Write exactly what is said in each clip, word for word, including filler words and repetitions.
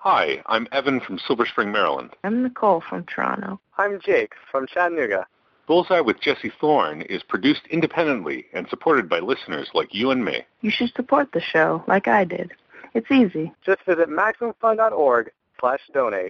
Hi, I'm Evan from Silver Spring, Maryland. I'm Nicole from Toronto. I'm Jake from Chattanooga. Bullseye with Jesse Thorne is produced independently and supported by listeners like you and me. You should support the show like I did. It's easy. Just visit MaximumFun.org slash donate.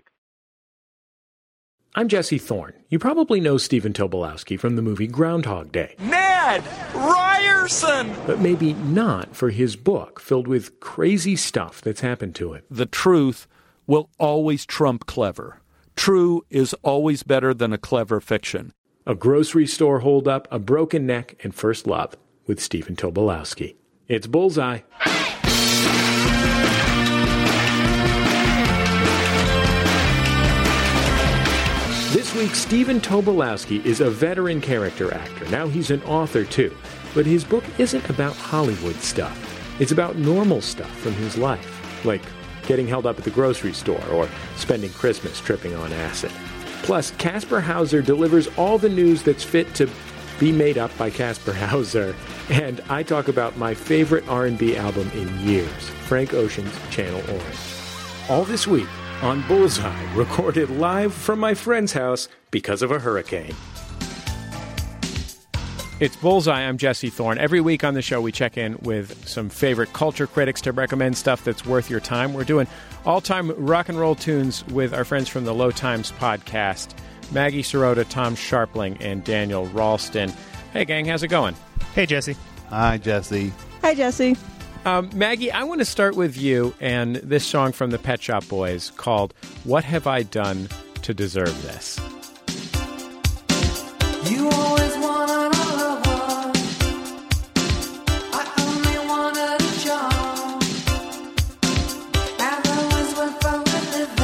I'm Jesse Thorne. You probably know Stephen Tobolowsky from the movie Groundhog Day. Ned Ryerson! But maybe not for his book filled with crazy stuff that's happened to him. The truth will always trump clever. True is always better than a clever fiction. A grocery store holdup, a broken neck, and first love with Stephen Tobolowsky. It's Bullseye. This week, Stephen Tobolowsky is a veteran character actor. Now he's an author, too. But his book isn't about Hollywood stuff. It's about normal stuff from his life, like getting held up at the grocery store or spending Christmas tripping on acid. Plus, Casper Hauser delivers all the news that's fit to be made up by Casper Hauser. And I talk about my favorite R and B album in years, Frank Ocean's Channel Orange. All this week on Bullseye, recorded live from my friend's house because of a hurricane. It's Bullseye. I'm Jesse Thorne. Every week on the show, we check in with some favorite culture critics to recommend stuff that's worth your time. We're doing all-time rock and roll tunes with our friends from the Low Times podcast, Maggie Sirota, Tom Sharpling, and Daniel Ralston. Hey, gang, how's it going? Hey, Jesse. Hi, Jesse. Hi, Jesse. Um, Maggie, I want to start with you and this song from the Pet Shop Boys called What Have I Done to Deserve This? You always wanted all of us. I only wanted a job. Hours worth of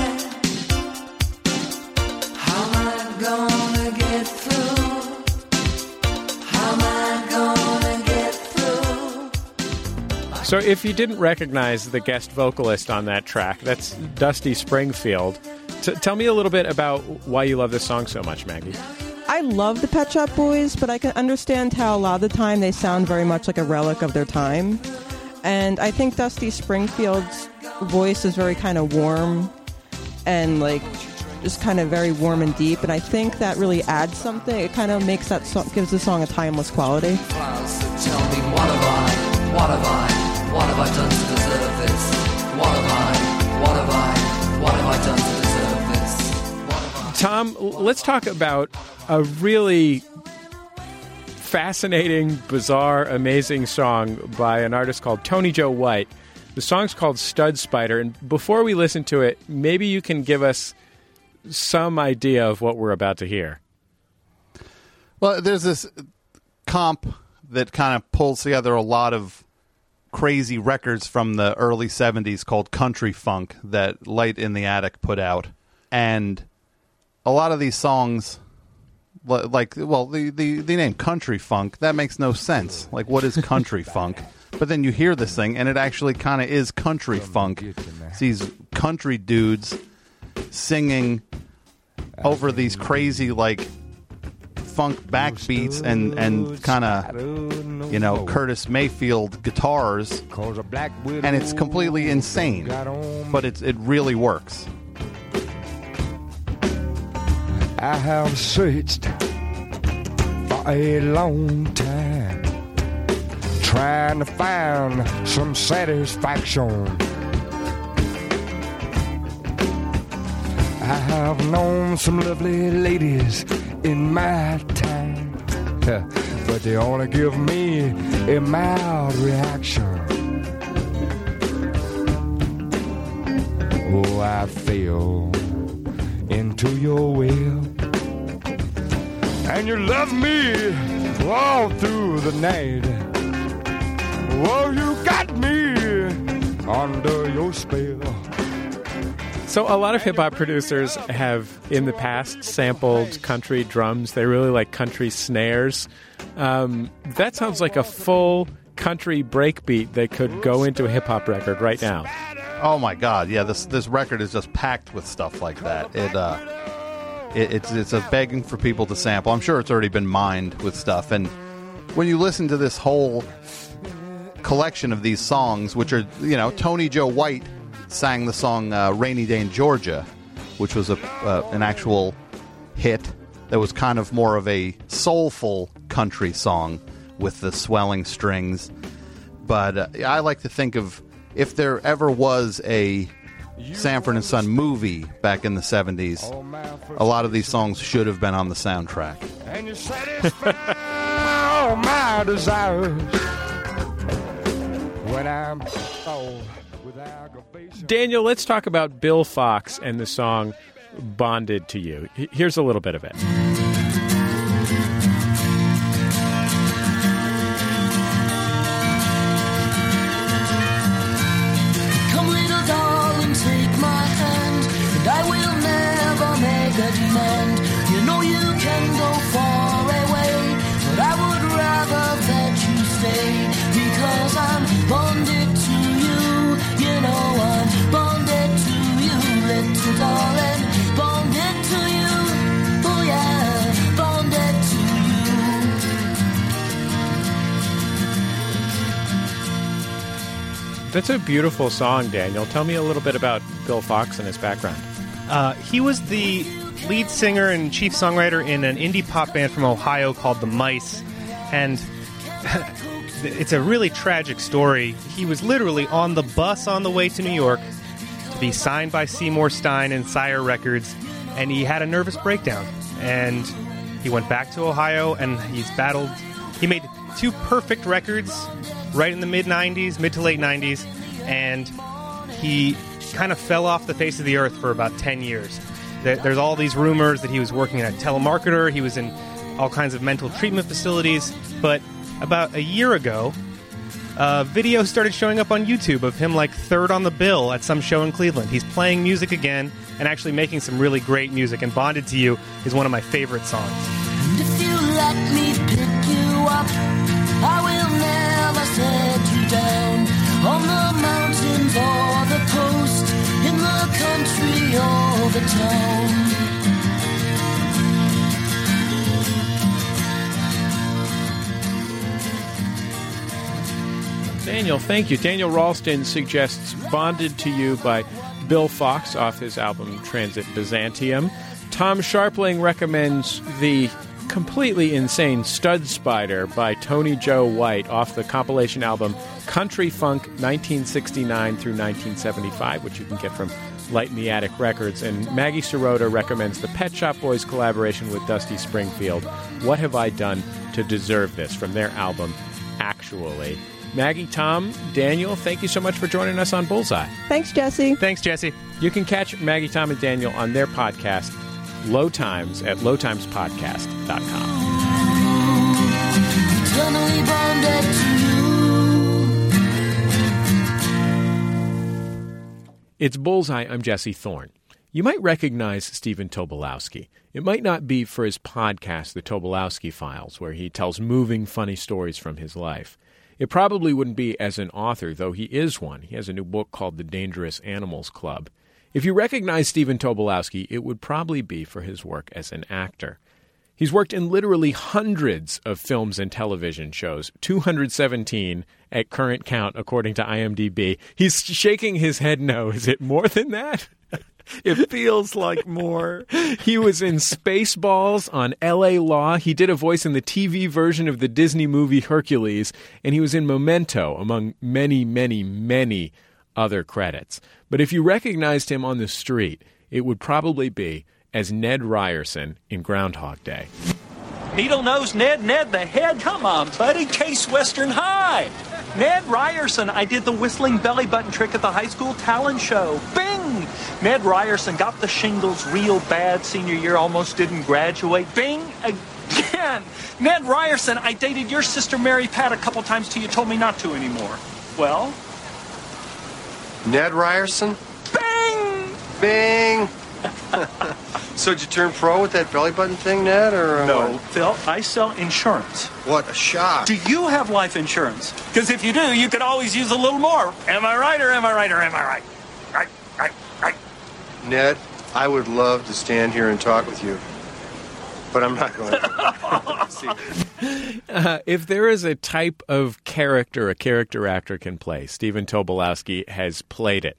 living. How am I gonna get through? How am I gonna get through? So if you didn't recognize the guest vocalist on that track, that's Dusty Springfield. T- tell me a little bit about why you love this song so much, Maggie. I love the Pet Shop Boys, but I can understand how a lot of the time they sound very much like a relic of their time. And I think Dusty Springfield's voice is very kind of warm and like just kind of very warm and deep. And I think that really adds something. It kind of makes that song, gives the song a timeless quality. So tell me, what have I, what have I, what have I done to deserve this? What have I, what have I, what have I done to deserve this? Tom, let's talk about a really fascinating, bizarre, amazing song by an artist called Tony Joe White. The song's called Stud Spider, and before we listen to it, maybe you can give us some idea of what we're about to hear. Well, there's this comp that kind of pulls together a lot of crazy records from the early seventies called Country Funk that Light in the Attic put out. And a lot of these songs, like, well, the, the, the name Country Funk, that makes no sense. Like, what is country funk? But then you hear this thing, and it actually kind of is country funk. It's these country dudes singing over these crazy, like, funk backbeats and, and kind of, you know, Curtis Mayfield guitars. And it's completely insane. But it's, it really works. I have searched for a long time, trying to find some satisfaction. I have known some lovely ladies in my time, but they only give me a mild reaction. Oh, I fell into your will, and you love me all through the night. Oh, you got me under your spell. So a lot of hip-hop producers have, in the past, sampled country drums. They really like country snares. Um, that sounds like a full country breakbeat that could go into a hip-hop record right now. Oh my God! Yeah, this this record is just packed with stuff like that. It uh, it, it's it's a begging for people to sample. I'm sure it's already been mined with stuff. And when you listen to this whole collection of these songs, which are, you know, Tony Joe White sang the song uh, Rainy Day in Georgia, which was a uh, an actual hit that was kind of more of a soulful country song with the swelling strings. But uh, I like to think of, if there ever was a Sanford and Son movie back in the seventies, a lot of these songs should have been on the soundtrack. And you satisfy all my desires when I'm old with aggravation. Daniel, let's talk about Bill Fox and the song Bonded to You. Here's a little bit of it. Come, little darling, take my hand, and I will never make a demand. You know you can go far away, but I would rather that you stay, because I'm bonded to you. You know I'm bonded to you, little darling. Bonded to you, oh yeah, bonded to you. That's a beautiful song, Daniel. Tell me a little bit about Bill Fox and his background. Uh, he was the lead singer and chief songwriter in an indie pop band from Ohio called The Mice, and it's a really tragic story. He was literally on the bus on the way to New York to be signed by Seymour Stein and Sire Records, and he had a nervous breakdown, and he went back to Ohio, and he's battled. He made two perfect records right in the mid nineties, mid to late nineties, and he kind of fell off the face of the earth for about ten years. There's all these rumors that he was working as a telemarketer, he was in all kinds of mental treatment facilities, but about a year ago, uh, videos started showing up on YouTube of him like third on the bill at some show in Cleveland. He's playing music again and actually making some really great music, and Bonded to You is one of my favorite songs. And if you let me pick you up, I will never set you down, on the mountains or the coast, in the country or the town. Daniel, thank you. Daniel Ralston suggests Bonded to You by Bill Fox off his album Transit Byzantium. Tom Sharpling recommends the completely insane Stud Spider by Tony Joe White off the compilation album Country Funk nineteen sixty-nine through nineteen seventy-five, which you can get from Light in the Attic Records. And Maggie Sirota recommends the Pet Shop Boys collaboration with Dusty Springfield, What Have I Done to Deserve This, from their album Actually. Maggie, Tom, Daniel, thank you so much for joining us on Bullseye. Thanks, Jesse. Thanks, Jesse. You can catch Maggie, Tom, and Daniel on their podcast, Low Times, at low times podcast dot com. Eternally bonded to you. It's Bullseye. I'm Jesse Thorne. You might recognize Stephen Tobolowsky. It might not be for his podcast, The Tobolowsky Files, where he tells moving, funny stories from his life. It probably wouldn't be as an author, though he is one. He has a new book called The Dangerous Animals Club. If you recognize Stephen Tobolowsky, it would probably be for his work as an actor. He's worked in literally hundreds of films and television shows, two hundred seventeen at current count, according to IMDb. He's shaking his head no. Is it more than that? It feels like more. He was in Spaceballs on L A Law. He did a voice in the T V version of the Disney movie Hercules, and he was in Memento, among many, many, many other credits. But if you recognized him on the street, it would probably be as Ned Ryerson in Groundhog Day. Needle-nosed Ned, Ned the head. Come on, buddy. Case Western High. Ned Ryerson. I did the whistling belly button trick at the high school talent show. Bing! Ned Ryerson got the shingles real bad senior year, almost didn't graduate. Bing! Again! Ned Ryerson. I dated your sister Mary Pat a couple times till you told me not to anymore. Well? Ned Ryerson? Bing! Bing! So did you turn pro with that belly button thing, Ned, or no, what? Phil? I sell insurance. What a shock! Do you have life insurance? Because if you do, you could always use a little more. Am I right, or am I right, or am I right? Right, right, right. Ned, I would love to stand here and talk with you, but I'm not going to. uh, if there is a type of character a character actor can play, Stephen Tobolowsky has played it.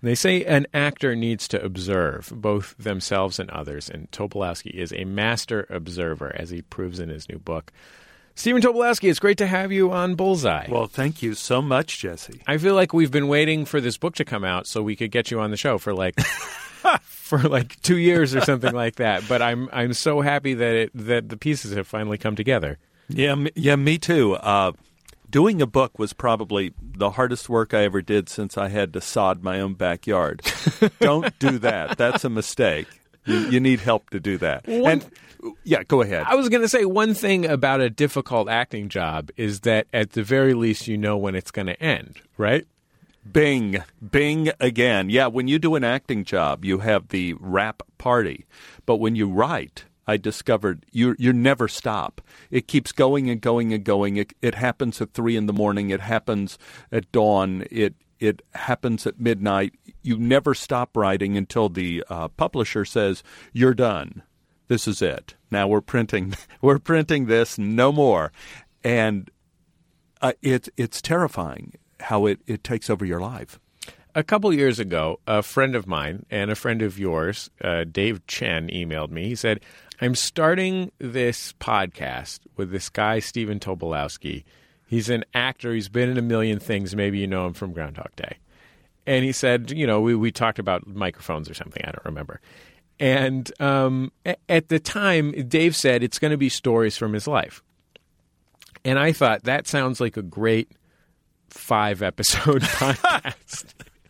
They say an actor needs to observe both themselves and others, and Tobolowsky is a master observer, as he proves in his new book. Stephen Tobolowsky, it's great to have you on Bullseye. Well, thank you so much, Jesse. I feel like we've been waiting for this book to come out so we could get you on the show for like for like two years or something like that. But I'm I'm so happy that it, that the pieces have finally come together. Yeah, m- yeah, me too. Uh, doing a book was probably the hardest work I ever did since I had to sod my own backyard. Don't do that. That's a mistake. You, you need help to do that. One, and yeah, go ahead. I was going to say one thing about a difficult acting job is that at the very least you know when it's going to end, right? Bing. Bing again. Yeah, when you do an acting job, you have the wrap party. But when you write, I discovered you you never stop. It keeps going and going and going. It, it happens at three in the morning. It happens at dawn. It It happens at midnight. You never stop writing until the uh, publisher says, you're done. This is it. Now we're printing we're printing this, no more. And uh, it, it's terrifying how it, it takes over your life. A couple years ago, a friend of mine and a friend of yours, uh, Dave Chen, emailed me. He said, I'm starting this podcast with this guy, Stephen Tobolowsky. He's an actor. He's been in a million things. Maybe you know him from Groundhog Day. And he said, you know, we, we talked about microphones or something. I don't remember. And um, a- at the time, Dave said it's going to be stories from his life. And I thought, that sounds like a great five-episode podcast.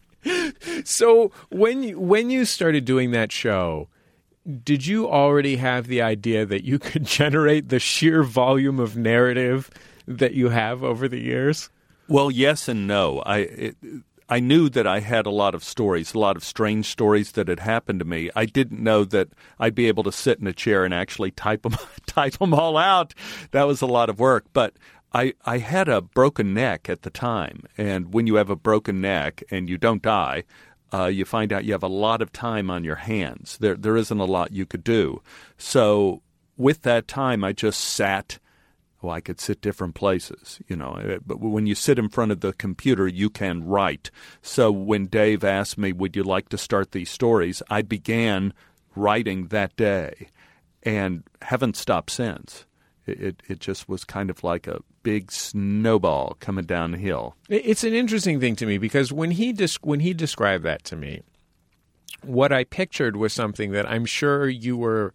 So when you, when you started doing that show, did you already have the idea that you could generate the sheer volume of narrative that you have over the years? Well, yes and no. I it, I knew that I had a lot of stories, a lot of strange stories that had happened to me. I didn't know that I'd be able to sit in a chair and actually type them, type them all out. That was a lot of work. But I, I had a broken neck at the time. And when you have a broken neck and you don't die, uh, you find out you have a lot of time on your hands. There There isn't a lot you could do. So with that time, I just sat. Well, I could sit different places, you know. But when you sit in front of the computer, you can write. So when Dave asked me, would you like to start these stories, I began writing that day and haven't stopped since. It, it, it just was kind of like a big snowball coming down the hill. It's an interesting thing to me because when he des- when he described that to me, what I pictured was something that I'm sure you were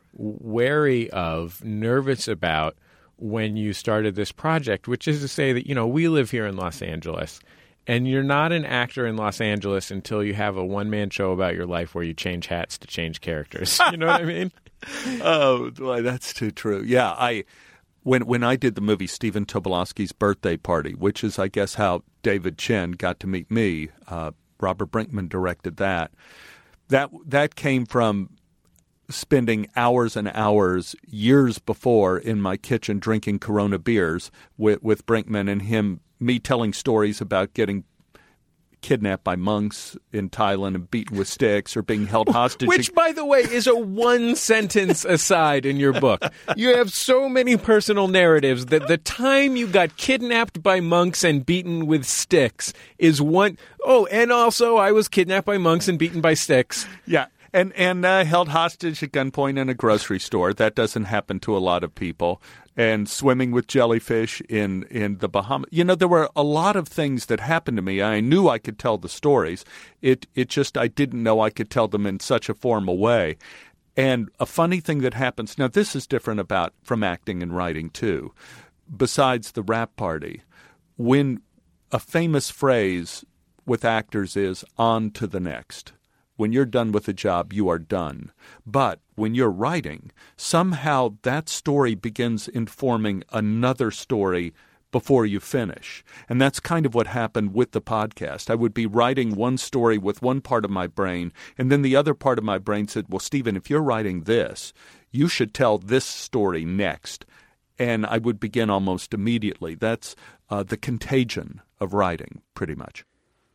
wary of, nervous about, when you started this project, which is to say that, you know, we live here in Los Angeles, and you're not an actor in Los Angeles until you have a one-man show about your life where you change hats to change characters. You know what I mean? Oh, boy, that's too true. Yeah, I when when I did the movie Stephen Tobolowsky's Birthday Party, which is, I guess, how David Chen got to meet me, uh, Robert Brinkman directed that, that that came from spending hours and hours years before in my kitchen drinking Corona beers with, with Brinkman and him, me telling stories about getting kidnapped by monks in Thailand and beaten with sticks or being held hostage. Which, by the way, is a one-sentence aside in your book. You have so many personal narratives that the time you got kidnapped by monks and beaten with sticks is one... Oh, and also I was kidnapped by monks and beaten by sticks. Yeah. And and uh, held hostage at gunpoint in a grocery store. That doesn't happen to a lot of people. And swimming with jellyfish in, in the Bahamas. You know, there were a lot of things that happened to me. I knew I could tell the stories. It it just, I didn't know I could tell them in such a formal way. And a funny thing that happens, now this is different about from acting and writing too. Besides the rap party, when a famous phrase with actors is on to the next. When you're done with a job, you are done. But when you're writing, somehow that story begins informing another story before you finish. And that's kind of what happened with the podcast. I would be writing one story with one part of my brain, and then the other part of my brain said, well, Stephen, if you're writing this, you should tell this story next. And I would begin almost immediately. That's uh, the contagion of writing, pretty much.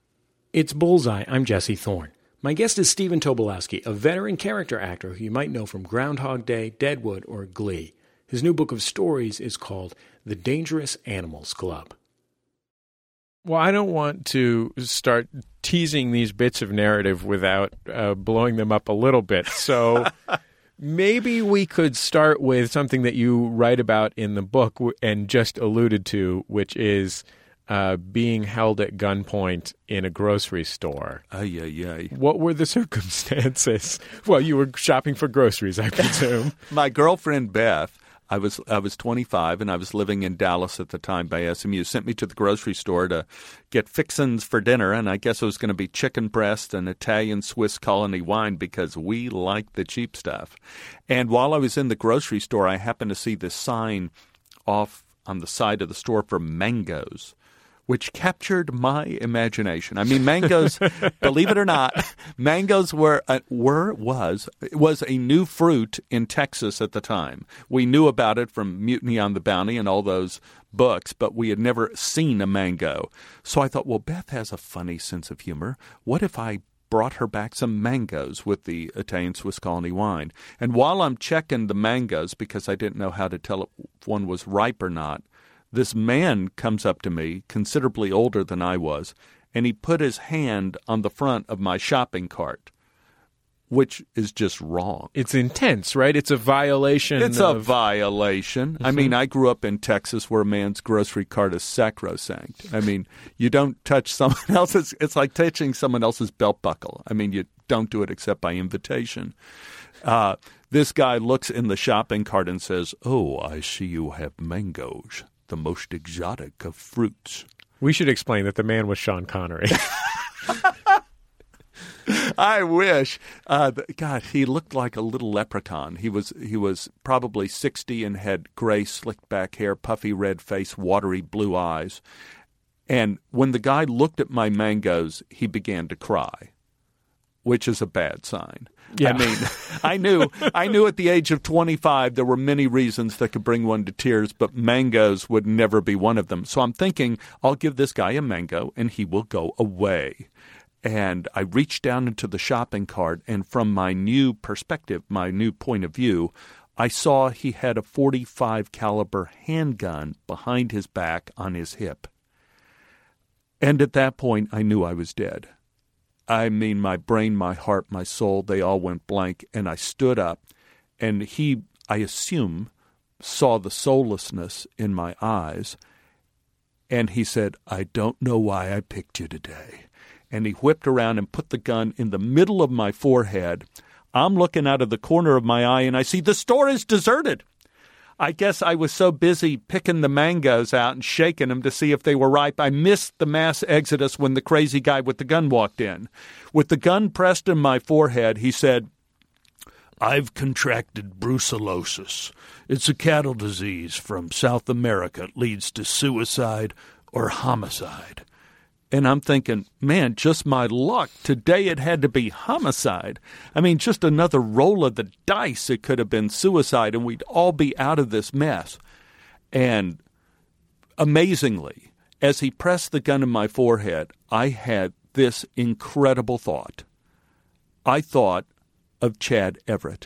It's Bullseye. I'm Jesse Thorne. My guest is Stephen Tobolowsky, a veteran character actor who you might know from Groundhog Day, Deadwood, or Glee. His new book of stories is called The Dangerous Animals Club. Well, I don't want to start teasing these bits of narrative without uh, blowing them up a little bit. So maybe we could start with something that you write about in the book and just alluded to, which is uh, being held at gunpoint in a grocery store. Ay, ay, ay. What were the circumstances? Well, you were shopping for groceries, I presume. My girlfriend, Beth, I was I was twenty-five, and I was living in Dallas at the time by S M U, sent me to the grocery store to get fixins for dinner, and I guess it was going to be chicken breast and Italian Swiss Colony wine because we like the cheap stuff. And while I was in the grocery store, I happened to see this sign off on the side of the store for mangoes, which captured my imagination. I mean, mangoes, believe it or not, mangoes were, uh, were, was, was a new fruit in Texas at the time. We knew about it from Mutiny on the Bounty and all those books, but we had never seen a mango. So I thought, well, Beth has a funny sense of humor. What if I brought her back some mangoes with the Italian Swiss Colony wine? And while I'm checking the mangoes, because I didn't know how to tell if one was ripe or not, this man comes up to me, considerably older than I was, and he put his hand on the front of my shopping cart, which is just wrong. It's intense, right? It's a violation. It's of... a violation. Mm-hmm. I mean, I grew up in Texas where a man's grocery cart is sacrosanct. I mean, you don't touch someone else's. It's like touching someone else's belt buckle. I mean, you don't do it except by invitation. Uh, this guy looks in the shopping cart and says, "Oh, I see you have mangoes, the most exotic of fruits." We should explain that the man was Sean Connery. I wish. Uh, God, he looked like a little leprechaun. He was he was probably sixty and had gray, slicked back hair, puffy red face, watery blue eyes. And when the guy looked at my mangoes, he began to cry, which is a bad sign. Yeah. I mean, I knew I knew at the age of twenty-five there were many reasons that could bring one to tears, but mangoes would never be one of them. So I'm thinking, I'll give this guy a mango and he will go away. And I reached down into the shopping cart, and from my new perspective, my new point of view, I saw he had a forty-five caliber handgun behind his back on his hip. And at that point, I knew I was dead. I mean, my brain, my heart, my soul, they all went blank, and I stood up, and he, I assume, saw the soullessness in my eyes, and he said, "I don't know why I picked you today." And he whipped around and put the gun in the middle of my forehead. I'm looking out of the corner of my eye, and I see the store is deserted. I guess I was so busy picking the mangoes out and shaking them to see if they were ripe, I missed the mass exodus when the crazy guy with the gun walked in. With the gun pressed in my forehead, he said, "I've contracted brucellosis. It's a cattle disease from South America. It leads to suicide or homicide." And I'm thinking, man, just my luck. Today it had to be homicide. I mean, just another roll of the dice. It could have been suicide, and we'd all be out of this mess. And amazingly, as he pressed the gun in my forehead, I had this incredible thought. I thought of Chad Everett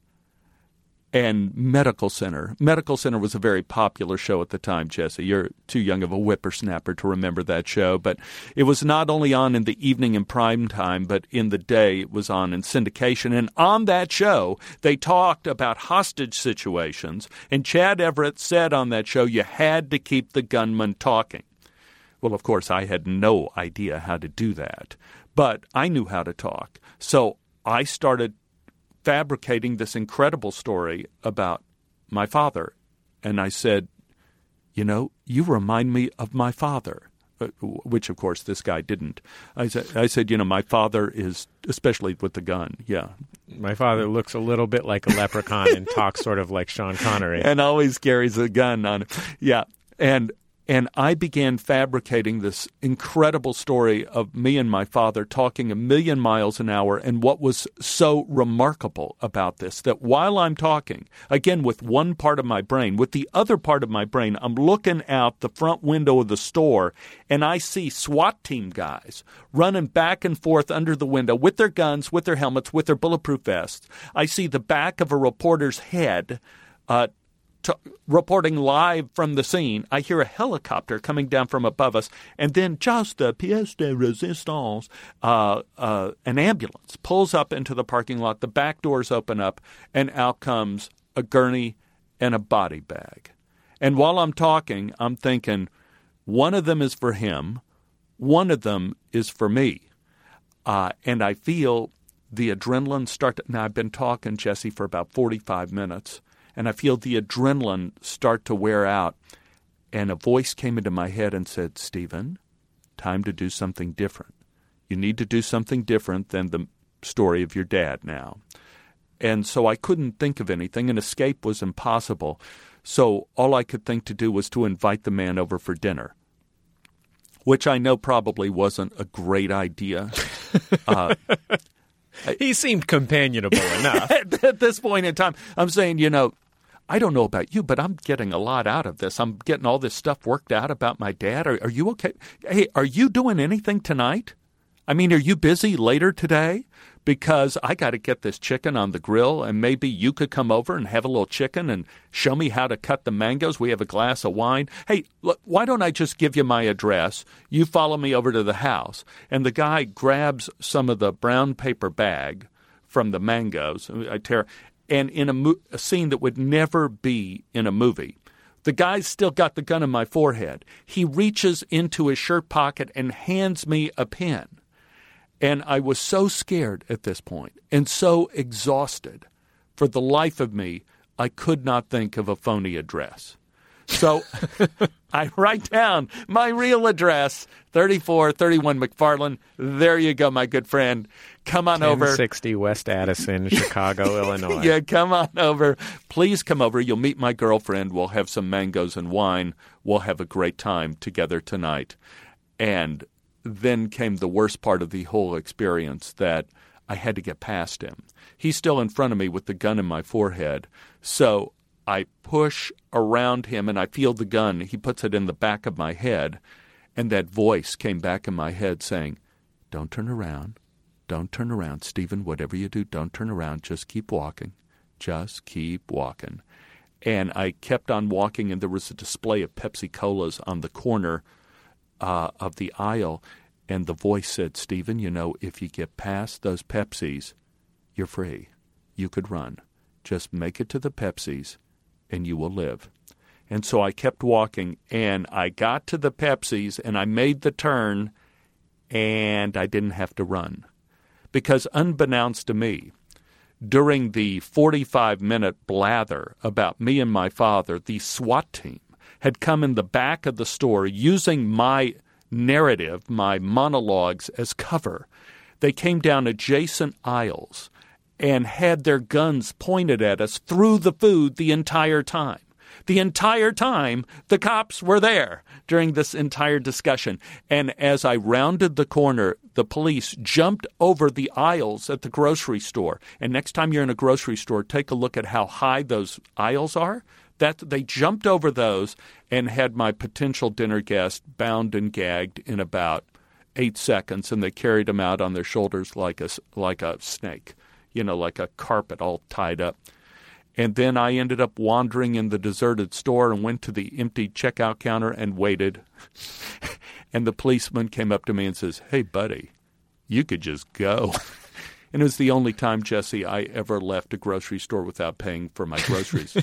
and Medical Center. Medical Center was a very popular show at the time, Jesse. You're too young of a whippersnapper to remember that show. But it was not only on in the evening in prime time, but in the day it was on in syndication. And on that show, they talked about hostage situations. And Chad Everett said on that show, you had to keep the gunman talking. Well, of course, I had no idea how to do that. But I knew how to talk. So I started fabricating this incredible story about my father. And I said, you know, you remind me of my father, uh, which, of course, this guy didn't. I said, I said, you know, my father is, especially with the gun, yeah. My father looks a little bit like a leprechaun and talks sort of like Sean Connery. And always carries a gun on him. Yeah. And And I began fabricating this incredible story of me and my father talking a million miles an hour. And what was so remarkable about this, that while I'm talking, again, with one part of my brain, with the other part of my brain, I'm looking out the front window of the store, and I see SWAT team guys running back and forth under the window with their guns, with their helmets, with their bulletproof vests. I see the back of a reporter's head uh t- reporting live from the scene. I hear a helicopter coming down from above us, and then just the pièce de résistance, uh, uh, an ambulance pulls up into the parking lot. The back doors open up, and out comes a gurney and a body bag. And while I'm talking, I'm thinking, one of them is for him, one of them is for me. Uh, and I feel the adrenaline start to, now I've been talking, Jesse, for about forty-five minutes, and I feel the adrenaline start to wear out. And a voice came into my head and said, Stephen, time to do something different. You need to do something different than the story of your dad now. And so I couldn't think of anything, and escape was impossible. So all I could think to do was to invite the man over for dinner, which I know probably wasn't a great idea. Uh, he seemed companionable enough. At this point in time, I'm saying, you know, I don't know about you, but I'm getting a lot out of this. I'm getting all this stuff worked out about my dad. Are, are you okay? Hey, are you doing anything tonight? I mean, are you busy later today? Because I got to get this chicken on the grill, and maybe you could come over and have a little chicken and show me how to cut the mangoes. We have a glass of wine. Hey, look, why don't I just give you my address? You follow me over to the house. And the guy grabs some of the brown paper bag from the mangoes. I tear, and in a, mo- a scene that would never be in a movie, the guy's still got the gun in my forehead. He reaches into his shirt pocket and hands me a pen. And I was so scared at this point and so exhausted. For the life of me, I could not think of a phony address. So I write down my real address, thirty-four thirty-one McFarland. There you go, my good friend. Come on over. ten sixty West Addison, Chicago, Illinois. Yeah, come on over. Please come over. You'll meet my girlfriend. We'll have some mangoes and wine. We'll have a great time together tonight. And then came the worst part of the whole experience, that I had to get past him. He's still in front of me with the gun in my forehead. So I push around him and I feel the gun. He puts it in the back of my head. And that voice came back in my head saying, don't turn around. Don't turn around. Stephen, whatever you do, don't turn around. Just keep walking. Just keep walking. And I kept on walking, and there was a display of Pepsi Colas on the corner Uh, of the aisle, and the voice said, Stephen, you know, if you get past those Pepsis, you're free. You could run. Just make it to the Pepsis, and you will live. And so I kept walking, and I got to the Pepsis, and I made the turn, and I didn't have to run. Because unbeknownst to me, during the forty-five minute blather about me and my father, the SWAT team had come in the back of the store using my narrative, my monologues, as cover. They came down adjacent aisles and had their guns pointed at us through the food the entire time. The entire time, the cops were there during this entire discussion. And as I rounded the corner, the police jumped over the aisles at the grocery store. And next time you're in a grocery store, take a look at how high those aisles are. That they jumped over those and had my potential dinner guest bound and gagged in about eight seconds, and they carried him out on their shoulders like a, like a snake, you know, like a carpet all tied up. And then I ended up wandering in the deserted store and went to the empty checkout counter and waited. And the policeman came up to me and says, hey, buddy, you could just go. And it was the only time, Jesse, I ever left a grocery store without paying for my groceries.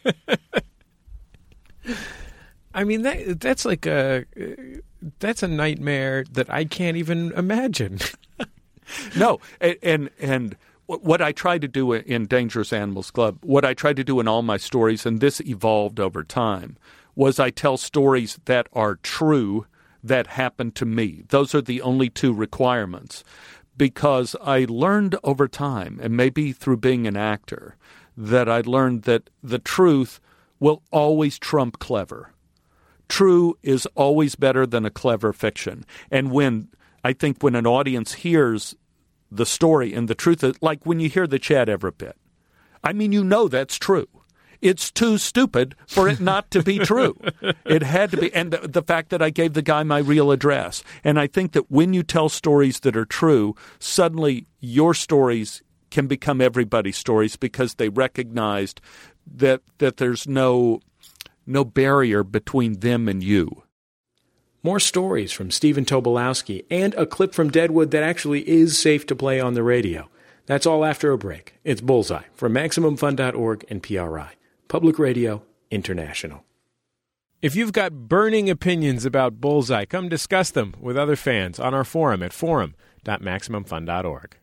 I mean, that that's like a that's a nightmare that I can't even imagine. No, and, and and what I tried to do in Dangerous Animals Club, what I tried to do in all my stories, and this evolved over time, was I tell stories that are true, that happened to me. Those are the only two requirements. Because I learned over time, and maybe through being an actor, that I learned that the truth will always trump clever. True is always better than a clever fiction. And when, I think when an audience hears the story and the truth, like when you hear the Chad Everett bit, I mean, you know that's true. It's too stupid for it not to be true. It had to be. And the, the fact that I gave the guy my real address. And I think that when you tell stories that are true, suddenly your stories can become everybody's stories because they recognized that that there's no no barrier between them and you. More stories from Stephen Tobolowsky and a clip from Deadwood that actually is safe to play on the radio. That's all after a break. It's Bullseye from Maximum Fun dot org and P R I, Public Radio International. If you've got burning opinions about Bullseye, come discuss them with other fans on our forum at forum dot maximum fun dot org.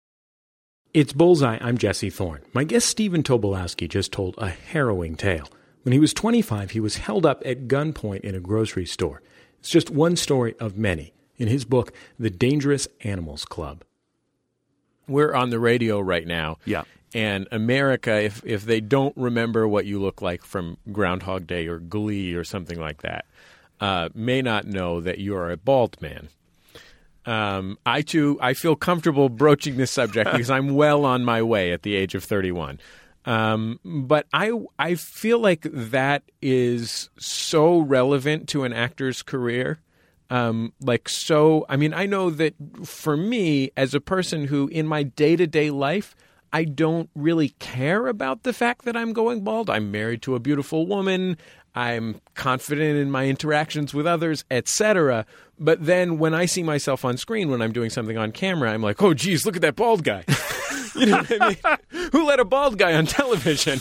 It's Bullseye. I'm Jesse Thorne. My guest Stephen Tobolowsky just told a harrowing tale. When he was twenty-five, he was held up at gunpoint in a grocery store. It's just one story of many in his book, The Dangerous Animals Club. We're on the radio right now. Yeah. And America, if if they don't remember what you look like from Groundhog Day or Glee or something like that, uh, may not know that you are a bald man. Um, I, too, I feel comfortable broaching this subject because I'm well on my way at the age of thirty-one. Um, but I, I feel like that is so relevant to an actor's career. Um, like, so, I mean, I know that for me, as a person who in my day-to-day life, I don't really care about the fact that I'm going bald. I'm married to a beautiful woman. I'm confident in my interactions with others, et cetera. But then when I see myself on screen, when I'm doing something on camera, I'm like, oh, geez, look at that bald guy. You know what I mean? Who let a bald guy on television?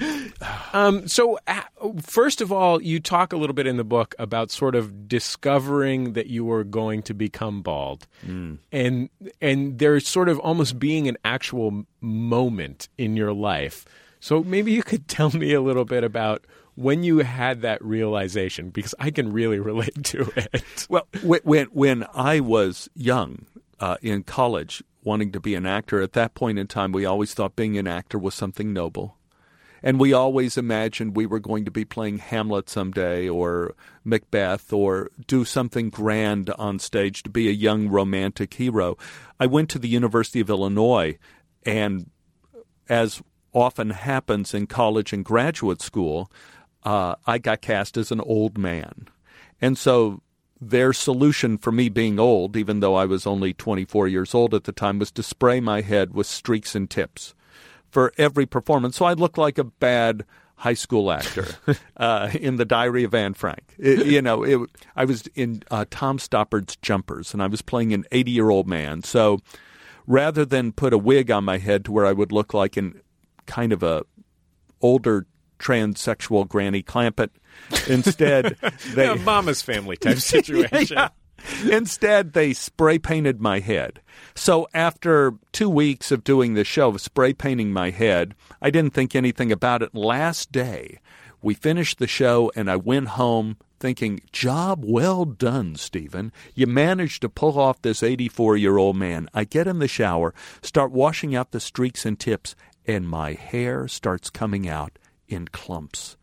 Um, so uh, first of all, you talk a little bit in the book about sort of discovering that you were going to become bald. Mm. And and there's sort of almost being an actual moment in your life. So maybe you could tell me a little bit about when you had that realization, because I can really relate to it. Well, when when I was young, uh, in college, wanting to be an actor, at that point in time, we always thought being an actor was something noble. And we always imagined we were going to be playing Hamlet someday or Macbeth or do something grand on stage to be a young romantic hero. I went to the University of Illinois, and as often happens in college and graduate school, uh, I got cast as an old man. And so their solution for me being old, even though I was only twenty-four years old at the time, was to spray my head with streaks and tips for every performance. So I looked like a bad high school actor uh, in The Diary of Anne Frank. It, you know, it, I was in uh, Tom Stoppard's Jumpers, and I was playing an eighty-year-old man. So rather than put a wig on my head to where I would look like an kind of a older transsexual Granny Clampett, instead they a Mama's Family type situation. Yeah. Instead, they spray painted my head. So after two weeks of doing the show, of spray painting my head, I didn't think anything about it. Last day, we finished the show, and I went home thinking, job well done, Stephen. You managed to pull off this eighty-four-year-old man. I get in the shower, start washing out the streaks and tips, and my hair starts coming out in clumps.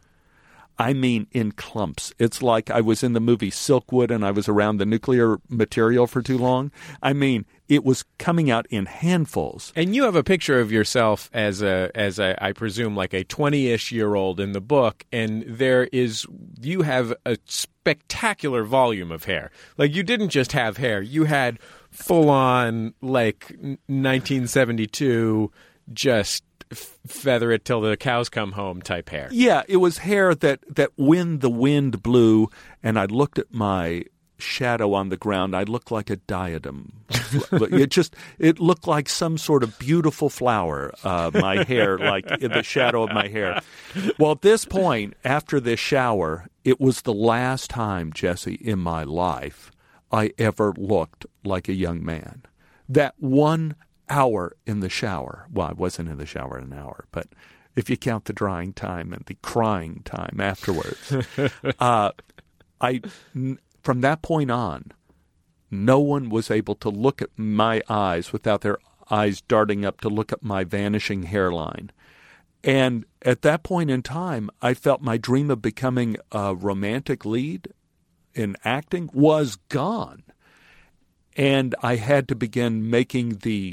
I mean, in clumps. It's like I was in the movie Silkwood and I was around the nuclear material for too long. I mean, it was coming out in handfuls. And you have a picture of yourself as a, as a, I presume, like a twenty-ish year old in the book, and there is, you have a spectacular volume of hair. Like, you didn't just have hair; you had full on, like, nineteen seventy-two, just feather it till the cows come home type hair. Yeah, it was hair that, that when the wind blew and I looked at my shadow on the ground, I looked like a diadem. It just, it looked like some sort of beautiful flower, uh, my hair, like in the shadow of my hair. Well, at this point, after this shower, it was the last time, Jesse, in my life I ever looked like a young man. That one hour in the shower. Well, I wasn't in the shower an hour, but if you count the drying time and the crying time afterwards, uh, I, n- from that point on, no one was able to look at my eyes without their eyes darting up to look at my vanishing hairline. And at that point in time, I felt my dream of becoming a romantic lead in acting was gone. And I had to begin making the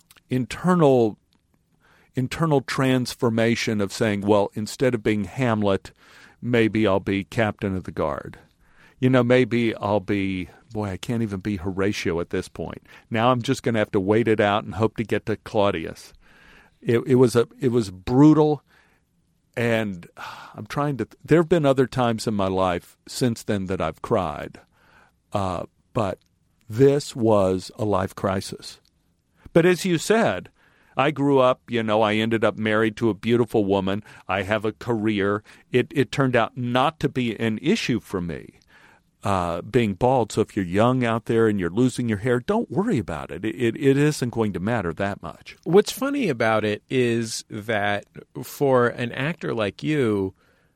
internal internal transformation of saying, well, instead of being Hamlet, maybe I'll be Captain of the Guard. You know, maybe I'll be, boy, I can't even be Horatio at this point. Now I'm just going to have to wait it out and hope to get to Claudius. It, it was a it was brutal, and I'm trying to th- there have been other times in my life since then that I've cried, uh, but this was a life crisis. But as you said, I grew up, you know, I ended up married to a beautiful woman. I have a career. It it turned out not to be an issue for me, uh, being bald. So if you're young out there and you're losing your hair, don't worry about it. It, it. it isn't going to matter that much. What's funny about it is that for an actor like you,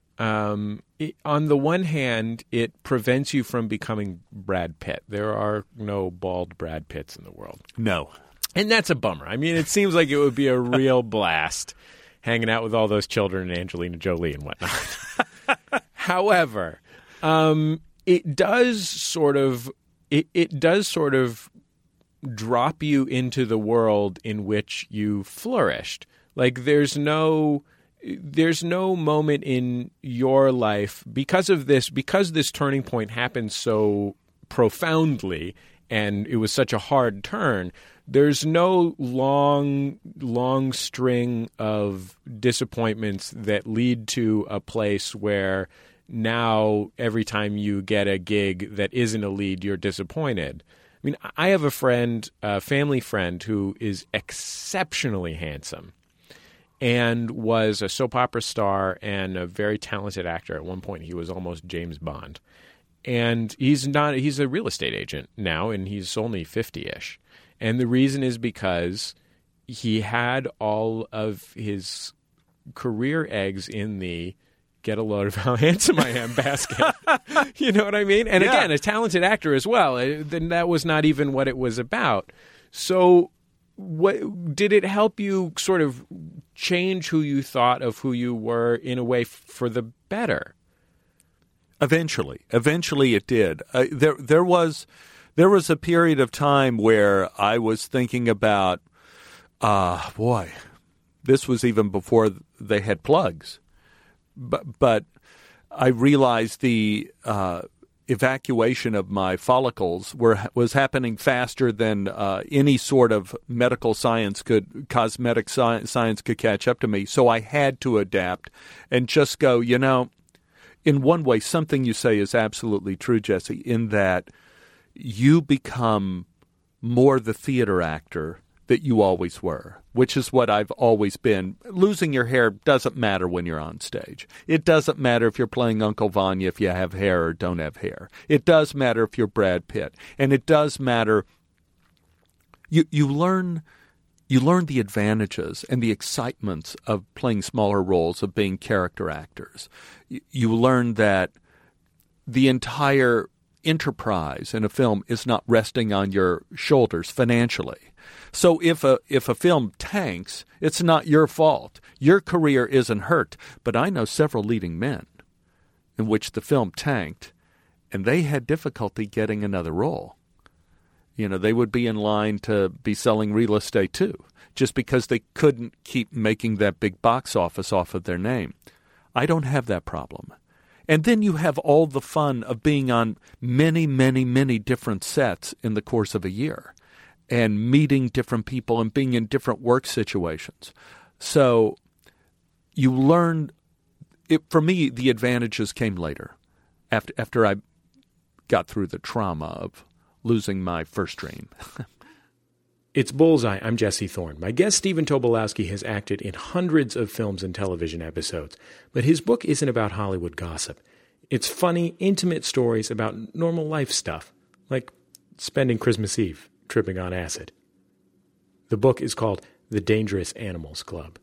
um, it, on the one hand, it prevents you from becoming Brad Pitt. There are no bald Brad Pitts in the world. No. And that's a bummer. I mean, it seems like it would be a real blast hanging out with all those children and Angelina Jolie and whatnot. However, um, it does sort of it, it does sort of drop you into the world in which you flourished. Like there's no there's no moment in your life because of this because this turning point happened so profoundly and it was such a hard turn. There's no long, long string of disappointments that lead to a place where now every time you get a gig that isn't a lead, you're disappointed. I mean, I have a friend, a family friend, who is exceptionally handsome and was a soap opera star and a very talented actor. At one point, he was almost James Bond. And he's not, he's a real estate agent now, and he's only fifty-ish. And the reason is because he had all of his career eggs in the get a load of how handsome I am basket. You know what I mean? And yeah. again, a talented actor as well. Then that was not even what it was about. So what did it help you sort of change who you thought of who you were in a way f- for the better? Eventually. Eventually it did. Uh, there there was... There was a period of time where I was thinking about, uh, boy, this was even before they had plugs. But, but I realized the uh, evacuation of my follicles were was happening faster than uh, any sort of medical science could, cosmetic sci- science could catch up to me. So I had to adapt and just go, you know, in one way, something you say is absolutely true, Jesse, in that you become more the theater actor that you always were, which is what I've always been. Losing your hair doesn't matter when you're on stage. It doesn't matter if you're playing Uncle Vanya if you have hair or don't have hair. It does matter if you're Brad Pitt. And it does matter. You you learn you learn the advantages and the excitements of playing smaller roles, of being character actors. You, you learn that the entire enterprise in a film is not resting on your shoulders financially. So if a if a film tanks, it's not your fault. Your career isn't hurt. But I know several leading men in which the film tanked, and they had difficulty getting another role. You know, they would be in line to be selling real estate too, just because they couldn't keep making that big box office off of their name. I don't have that problem. And then you have all the fun of being on many, many, many different sets in the course of a year and meeting different people and being in different work situations. So you learn, it, for me, the advantages came later, after, after I got through the trauma of losing my first dream. It's Bullseye. I'm Jesse Thorne. My guest, Stephen Tobolowsky, has acted in hundreds of films and television episodes, but his book isn't about Hollywood gossip. It's funny, intimate stories about normal life stuff, like spending Christmas Eve tripping on acid. The book is called The Dangerous Animals Club.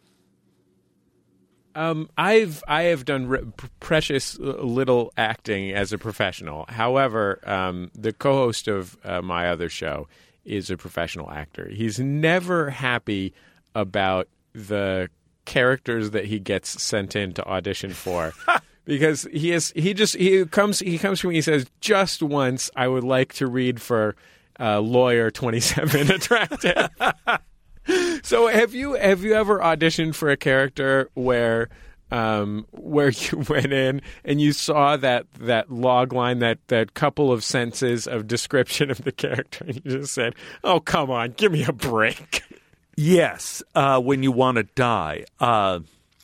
Um, I've I have done re- precious little acting as a professional. However, um, the co-host of uh, my other show is a professional actor. He's never happy about the characters that he gets sent in to audition for. Because he is he just he comes he comes to me and he says, just once I would like to read for uh, lawyer twenty-seven attractive. So have you have you ever auditioned for a character where um, where you went in and you saw that that log line, that, that couple of sentences of description of the character, and you just said, "Oh, come on, give me a break"? Yes, uh, when you want to die. Uh,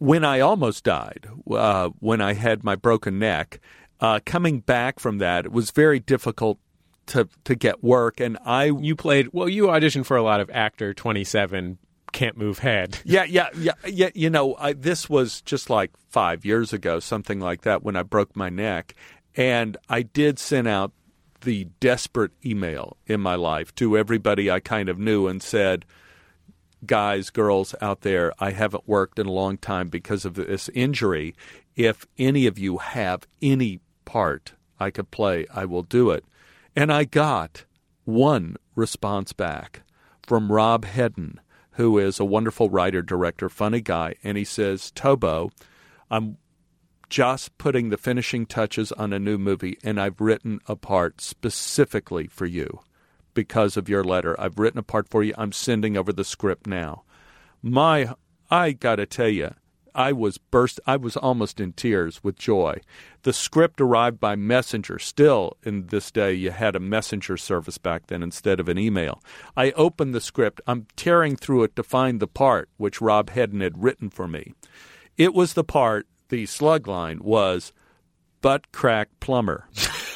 when I almost died, uh, when I had my broken neck, uh, coming back from that, it was very difficult to to get work. And I you played well. You auditioned for a lot of actor twenty-seven. Can't move head. Yeah, yeah, yeah, yeah. You know, I, this was just like five years ago, something like that, when I broke my neck. And I did send out the desperate email in my life to everybody I kind of knew and said, guys, girls out there, I haven't worked in a long time because of this injury. If any of you have any part I could play, I will do it. And I got one response back from Rob Hedden, who is a wonderful writer, director, funny guy. And he says, Tobo, I'm just putting the finishing touches on a new movie, and I've written a part specifically for you because of your letter. I've written a part for you. I'm sending over the script now. My, I got to tell you, I was burst. I was almost in tears with joy. The script arrived by messenger. Still, in this day, you had a messenger service back then instead of an email. I opened the script. I'm tearing through it to find the part which Rob Hedden had written for me. It was the part, the slug line was, butt crack plumber.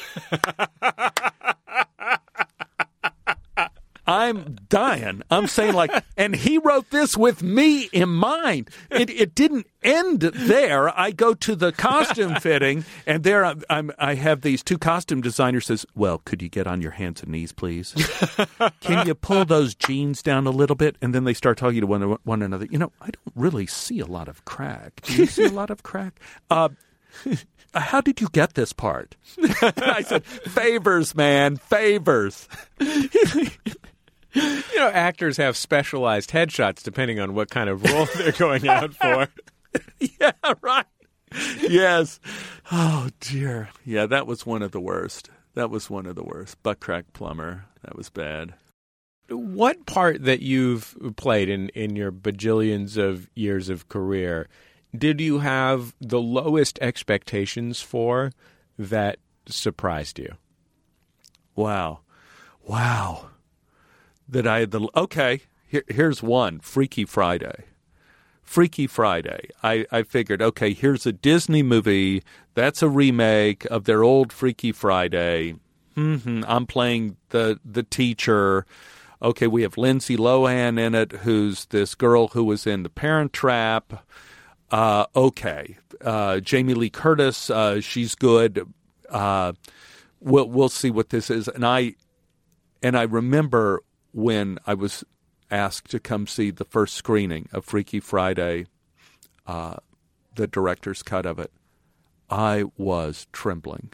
I'm dying. I'm saying like, and he wrote this with me in mind. It it didn't end there. I go to the costume fitting, and there I'm, I'm, I have these two costume designers says, well, could you get on your hands and knees, please? Can you pull those jeans down a little bit? And then they start talking to one, one another. You know, I don't really see a lot of crack. Do you see a lot of crack? Uh, how did you get this part? I said, favors, man, favors. You know, actors have specialized headshots depending on what kind of role they're going out for. Yeah, right. Yes. Oh, dear. Yeah, that was one of the worst. That was one of the worst. Butt crack plumber. That was bad. What part that you've played in, in your bajillions of years of career did you have the lowest expectations for that surprised you? Wow. Wow. That I had the okay. Here, here's one: Freaky Friday. Freaky Friday. I, I figured, okay, here's a Disney movie that's a remake of their old Freaky Friday. Mm-hmm. I'm playing the the teacher. Okay, we have Lindsay Lohan in it, who's this girl who was in The Parent Trap. Uh, okay, uh, Jamie Lee Curtis. Uh, she's good. Uh, we'll we'll see what this is. And I and I remember when I was asked to come see the first screening of Freaky Friday, uh, the director's cut of it, I was trembling.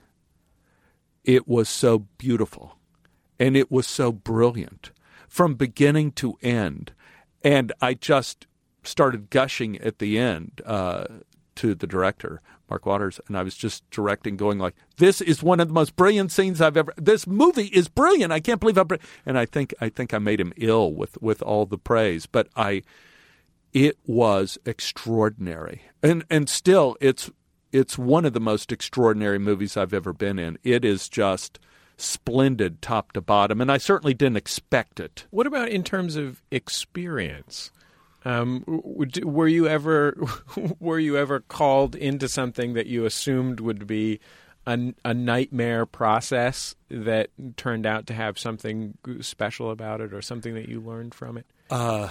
It was so beautiful, and it was so brilliant from beginning to end. And I just started gushing at the end uh, to the director, Mark Waters, and I was just directing, going like, this is one of the most brilliant scenes I've ever, this movie is brilliant. I can't believe how brilliant. And I think, I think I made him ill with, with all the praise, but I, it was extraordinary. And, and still it's, it's one of the most extraordinary movies I've ever been in. It is just splendid top to bottom. And I certainly didn't expect it. What about in terms of experience? Um, were you ever were you ever called into something that you assumed would be a, a nightmare process that turned out to have something special about it, or something that you learned from it? Uh,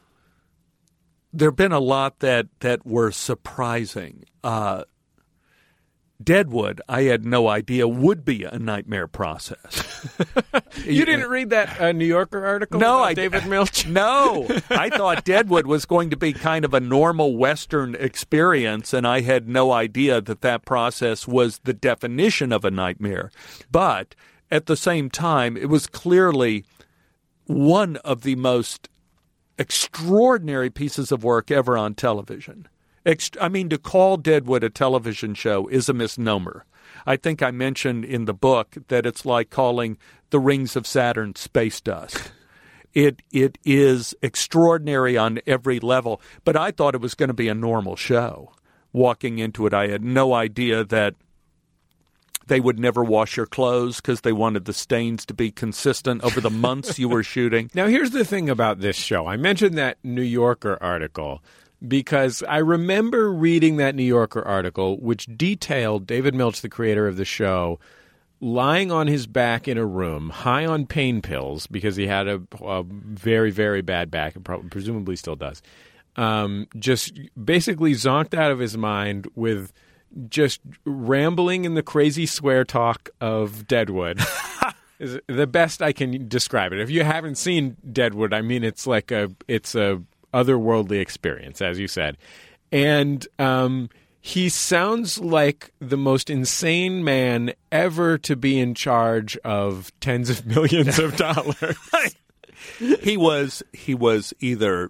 there have been a lot that, that were surprising. Uh, Deadwood, I had no idea would be a nightmare process. You didn't read that uh, New Yorker article no, about I, David Milch? No. I thought Deadwood was going to be kind of a normal Western experience, and I had no idea that that process was the definition of a nightmare. But at the same time, it was clearly one of the most extraordinary pieces of work ever on television. I mean, to call Deadwood a television show is a misnomer. I think I mentioned in the book that it's like calling The Rings of Saturn space dust. It it is extraordinary on every level, but I thought it was going to be a normal show. Walking into it, I had no idea that they would never wash your clothes because they wanted the stains to be consistent over the months you were shooting. Now, here's the thing about this show. I mentioned that New Yorker article because I remember reading that New Yorker article, which detailed David Milch, the creator of the show, lying on his back in a room, high on pain pills, because he had a, a very, very bad back, and probably, presumably still does, um, just basically zonked out of his mind with just rambling in the crazy swear talk of Deadwood. Is the best I can describe it. If you haven't seen Deadwood, I mean, it's like a it's a otherworldly experience, as you said. And um, he sounds like the most insane man ever to be in charge of tens of millions of dollars. he was he was either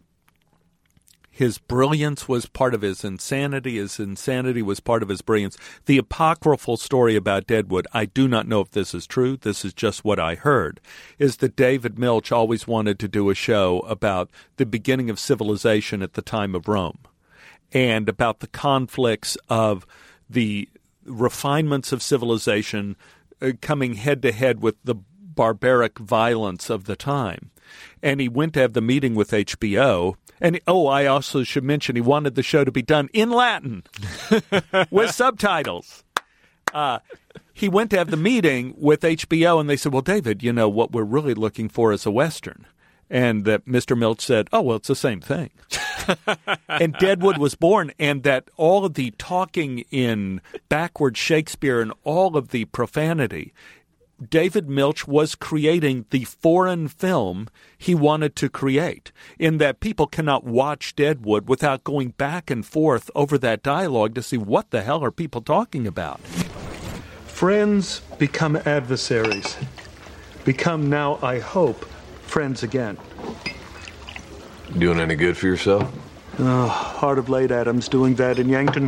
his brilliance was part of his insanity, his insanity was part of his brilliance. The apocryphal story about Deadwood, I do not know if this is true, this is just what I heard, is that David Milch always wanted to do a show about the beginning of civilization at the time of Rome and about the conflicts of the refinements of civilization uh, coming head-to-head with the barbaric violence of the time. And he went to have the meeting with H B O. And, oh, I also should mention he wanted the show to be done in Latin with subtitles. Uh, he went to have the meeting with H B O, and they said, well, David, you know, what we're really looking for is a Western. And that Mister Milch said, oh, well, it's the same thing. And Deadwood was born, and that all of the talking in backward Shakespeare and all of the profanity, David Milch was creating the foreign film he wanted to create, in that people cannot watch Deadwood without going back and forth over that dialogue to see what the hell are people talking about. Friends become adversaries. Become now, I hope, friends again. Doing any good for yourself? Oh, Heart of Late Adams doing that in Yankton.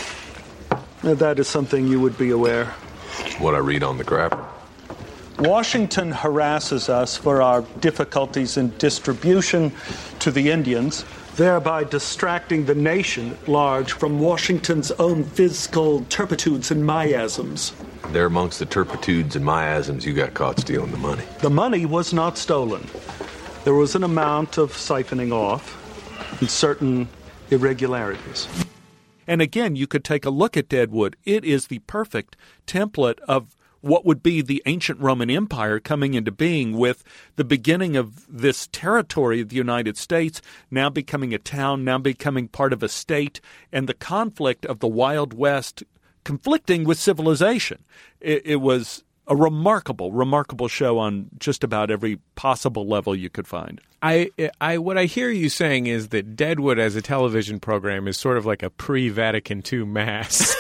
That is something you would be aware. What I read on the crapper. Washington harasses us for our difficulties in distribution to the Indians, thereby distracting the nation at large from Washington's own fiscal turpitudes and miasms. There amongst the turpitudes and miasms, you got caught stealing the money. The money was not stolen. There was an amount of siphoning off and certain irregularities. And again, you could take a look at Deadwood. It is the perfect template of what would be the ancient Roman Empire coming into being, with the beginning of this territory of the United States now becoming a town, now becoming part of a state, and the conflict of the Wild West conflicting with civilization. It, it was a remarkable, remarkable show on just about every possible level you could find. I, I, what I hear you saying is that Deadwood as a television program is sort of like a pre-Vatican two Mass.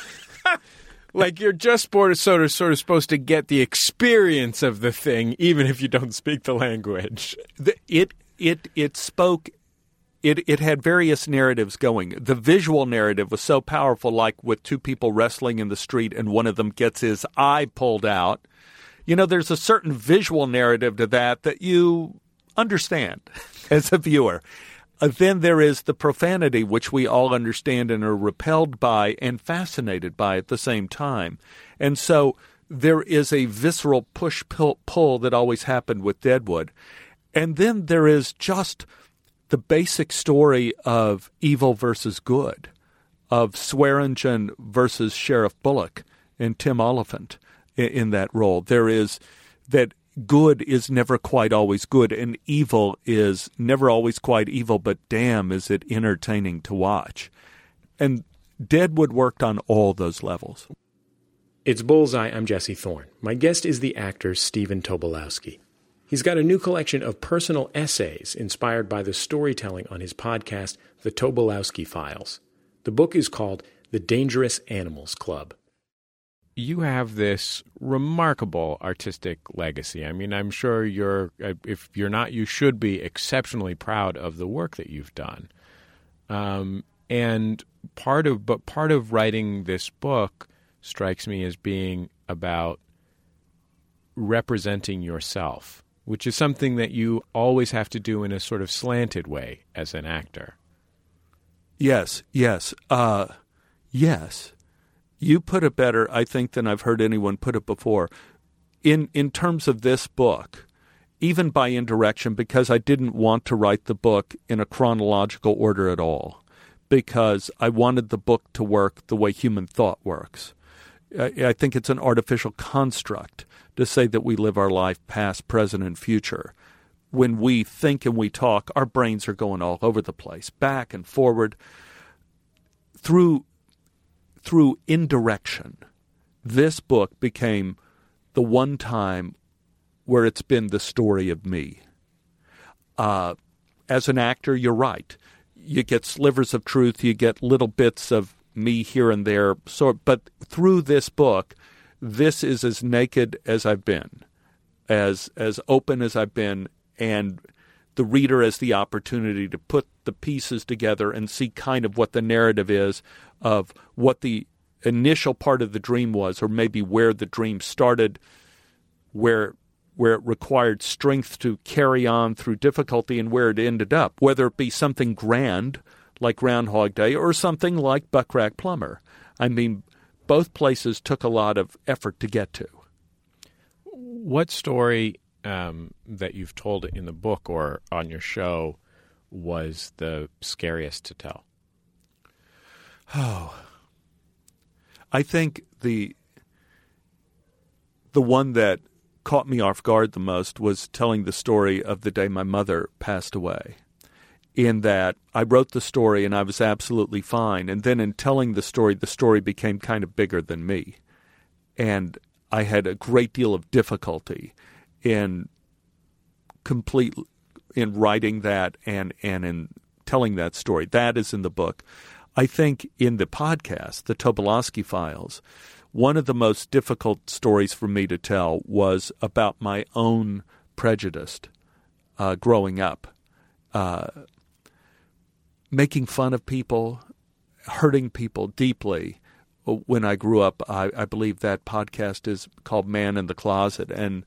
Like you're just sort of, sort of sort of supposed to get the experience of the thing, even if you don't speak the language. The, it it it spoke. It it had various narratives going. The visual narrative was so powerful, like with two people wrestling in the street, and one of them gets his eye pulled out. You know, there's a certain visual narrative to that that you understand as a viewer. Uh, then there is the profanity, which we all understand and are repelled by and fascinated by at the same time. And so there is a visceral push-pull that always happened with Deadwood. And then there is just the basic story of evil versus good, of Swearingen versus Sheriff Bullock and Tim Oliphant in, in that role. There is that good is never quite always good, and evil is never always quite evil, but damn, is it entertaining to watch. And Deadwood worked on all those levels. It's Bullseye. I'm Jesse Thorne. My guest is the actor Stephen Tobolowsky. He's got a new collection of personal essays inspired by the storytelling on his podcast, The Tobolowsky Files. The book is called The Dangerous Animals Club. You have this remarkable artistic legacy. I mean, I'm sure you're, if you're not, you should be exceptionally proud of the work that you've done. Um, and part of, but part of writing this book strikes me as being about representing yourself, which is something that you always have to do in a sort of slanted way as an actor. Yes, yes, uh, yes. You put it better, I think, than I've heard anyone put it before. In in terms of this book, even by indirection, because I didn't want to write the book in a chronological order at all. because I wanted the book to work the way human thought works. I, I think it's an artificial construct to say that we live our life past, present, and future. When we think and we talk, our brains are going all over the place, back and forward. Through, through indirection, this book became the one time where it's been the story of me. Uh, as an actor, you're right. You get slivers of truth, you get little bits of me here and there. So, but through this book, this is as naked as I've been, as as open as I've been, and the reader has the opportunity to put the pieces together and see kind of what the narrative is of what the initial part of the dream was, or maybe where the dream started, where where it required strength to carry on through difficulty, and where it ended up, whether it be something grand like Groundhog Day or something like Buckrack Plumber. I mean, both places took a lot of effort to get to. What story um, that you've told in the book or on your show was the scariest to tell? Oh, I think the the one that caught me off guard the most was telling the story of the day my mother passed away. In that I wrote the story and I was absolutely fine, and then in telling the story, the story became kind of bigger than me. And I had a great deal of difficulty in complete in writing that and, and in telling that story. That is in the book. I think in the podcast, the Tobolowsky Files, one of the most difficult stories for me to tell was about my own prejudice uh, growing up. Uh, making fun of people, hurting people deeply. When I grew up, I, I believe that podcast is called Man in the Closet. And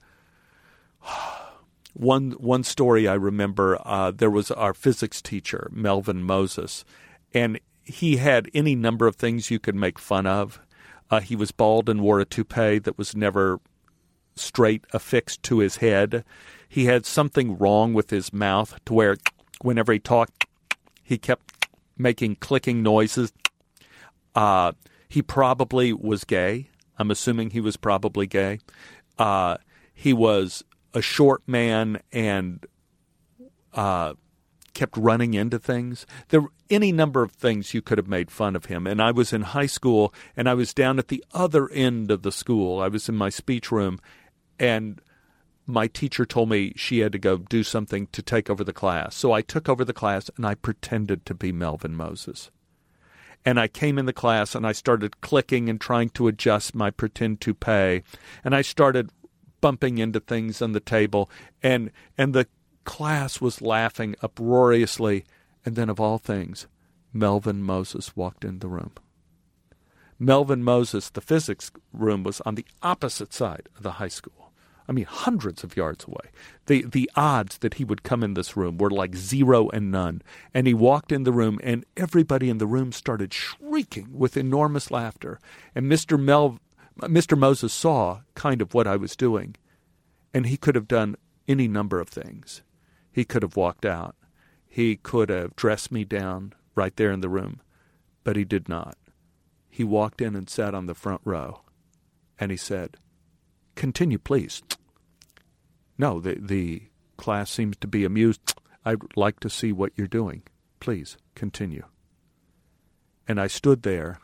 one one story I remember, uh, there was our physics teacher, Melvin Moses, and he had any number of things you could make fun of. Uh, he was bald and wore a toupee that was never straight affixed to his head. He had something wrong with his mouth to where whenever he talked, he kept making clicking noises. Uh, he probably was gay. I'm assuming he was probably gay. Uh, he was a short man and uh, kept running into things. There were any number of things you could have made fun of him. And I was in high school, and I was down at the other end of the school. I was in my speech room, and my teacher told me she had to go do something to take over the class. So I took over the class, and I pretended to be Melvin Moses. And I came in the class, and I started clicking and trying to adjust my pretend toupee. And I started bumping into things on the table, and and the class was laughing uproariously. And then, of all things, Melvin Moses walked in the room. Melvin Moses, the physics room, was on the opposite side of the high school. I mean, hundreds of yards away. The the odds that he would come in this room were like zero and none. And he walked in the room, and everybody in the room started shrieking with enormous laughter. And Mister Mel, Mister Moses saw kind of what I was doing. And he could have done any number of things. He could have walked out. He could have dressed me down right there in the room. But he did not. He walked in and sat on the front row. And he said, "Continue, please." "No, the the class seems to be amused. I'd like to see what you're doing. Please, continue." And I stood there,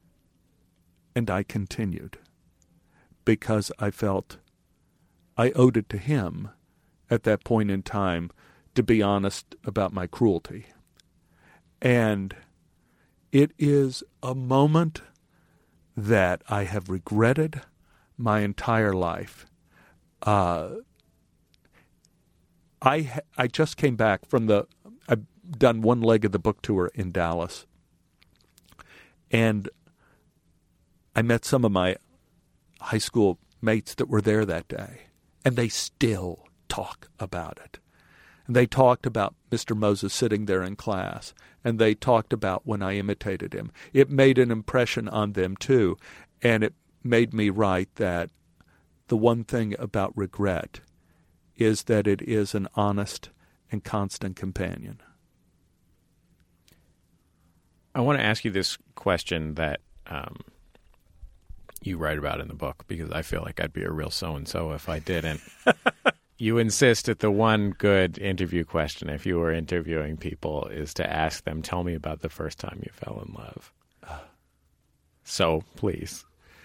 and I continued, because I felt I owed it to him at that point in time to be honest about my cruelty. And it is a moment that I have regretted my entire life. Uh, I I just came back from the, I've done one leg of the book tour in Dallas. And I met some of my high school mates that were there that day. And they still talk about it. And they talked about Mister Moses sitting there in class. And they talked about when I imitated him. It made an impression on them too. And it made me write that the one thing about regret is that it is an honest and constant companion. I want to ask you this question that um, you write about in the book, because I feel like I'd be a real so-and-so if I didn't. You insist that the one good interview question, if you were interviewing people, is to ask them, tell me about the first time you fell in love. So, please.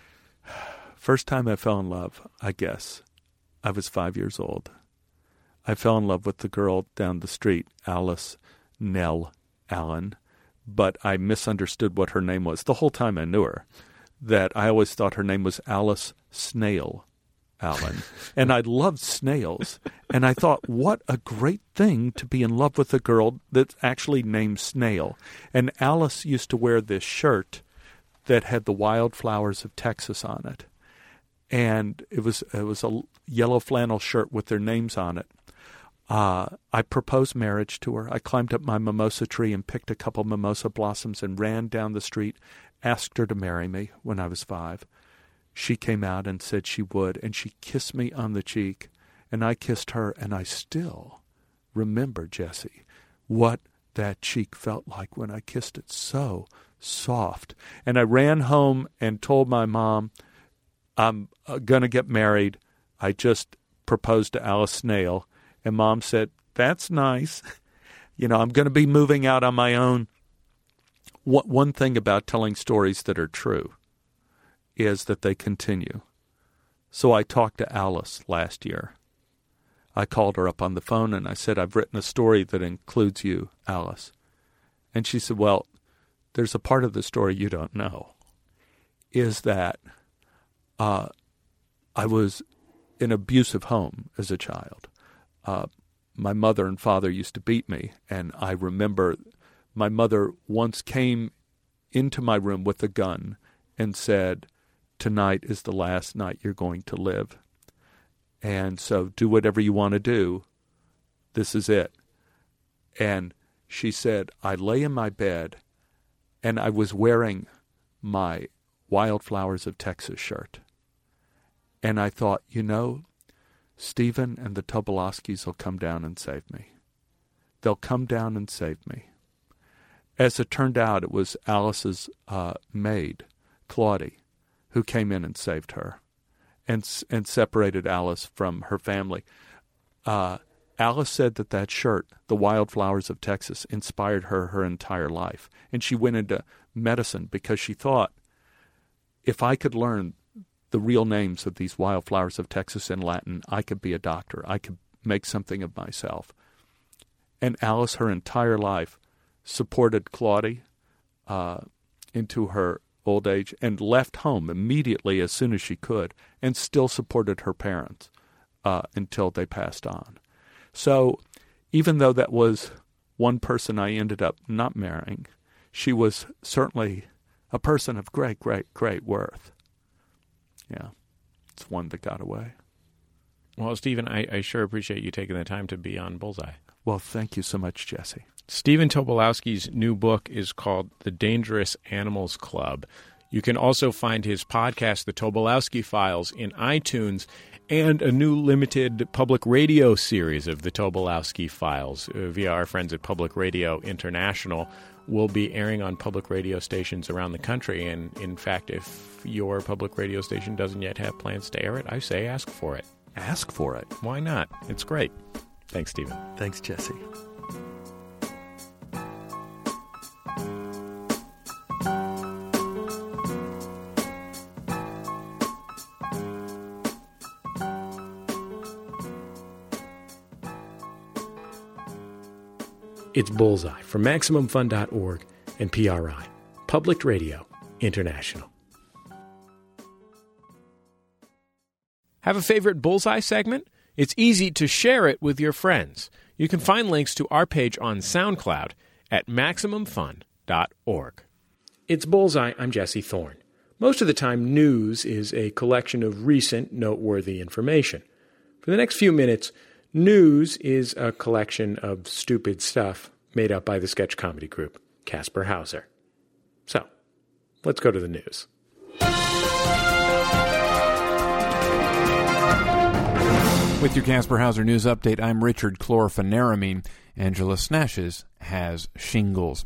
First time I fell in love, I guess, I was five years old. I fell in love with the girl down the street, Alice Nell Allen, but I misunderstood what her name was the whole time I knew her, that I always thought her name was Alice Snail Allen. And I loved snails, and I thought, what a great thing to be in love with a girl that's actually named Snail. And Alice used to wear this shirt that had the wildflowers of Texas on it. And it was it was a yellow flannel shirt with their names on it. Uh, I proposed marriage to her. I climbed up my mimosa tree and picked a couple mimosa blossoms and ran down the street, asked her to marry me when I was five. She came out and said she would, and she kissed me on the cheek, and I kissed her, and I still remember, Jesse, what that cheek felt like when I kissed it. So soft. And I ran home and told my mom, I'm going to get married. I just proposed to Alice Snail. And Mom said, that's nice. You know, I'm going to be moving out on my own. What, one thing about telling stories that are true is that they continue. So I talked to Alice last year. I called her up on the phone and I said, I've written a story that includes you, Alice. And she said, well, there's a part of the story you don't know, is that uh, I was in an abusive home as a child. Uh, my mother and father used to beat me, and I remember my mother once came into my room with a gun and said, tonight is the last night you're going to live. And so do whatever you want to do. This is it. And she said, I lay in my bed, and I was wearing my Wildflowers of Texas shirt. And I thought, you know, Stephen and the Tobolowskis will come down and save me. They'll come down and save me. As it turned out, it was Alice's uh, maid, Claudie, who came in and saved her and and separated Alice from her family. Uh, Alice said that that shirt, the Wildflowers of Texas, inspired her her entire life. And she went into medicine because she thought, if I could learn the real names of these wildflowers of Texas in Latin, I could be a doctor. I could make something of myself. And Alice, her entire life, supported Claudie uh, into her old age and left home immediately as soon as she could and still supported her parents uh, until they passed on. So even though that was one person I ended up not marrying, she was certainly a person of great, great, great worth. Yeah, it's one that got away. Well, Stephen, I, I sure appreciate you taking the time to be on Bullseye. Well, thank you so much, Jesse. Stephen Tobolowsky's new book is called The Dangerous Animals Club. You can also find his podcast, The Tobolowsky Files, in iTunes, and a new limited public radio series of The Tobolowsky Files uh, via our friends at Public Radio International. Will be airing on public radio stations around the country. And, in fact, if your public radio station doesn't yet have plans to air it, I say ask for it. Ask for it. Why not? It's great. Thanks, Stephen. Thanks, Jesse. It's Bullseye from Maximum Fun dot org and P R I, Public Radio International. Have a favorite Bullseye segment? It's easy to share it with your friends. You can find links to our page on SoundCloud at Maximum Fun dot org. It's Bullseye. I'm Jesse Thorne. Most of the time, news is a collection of recent, noteworthy information. For the next few minutes, news is a collection of stupid stuff made up by the sketch comedy group Casper Hauser. So, let's go to the news. With your Casper Hauser News Update, I'm Richard Chlorpheniramine. Angela Snashes has shingles.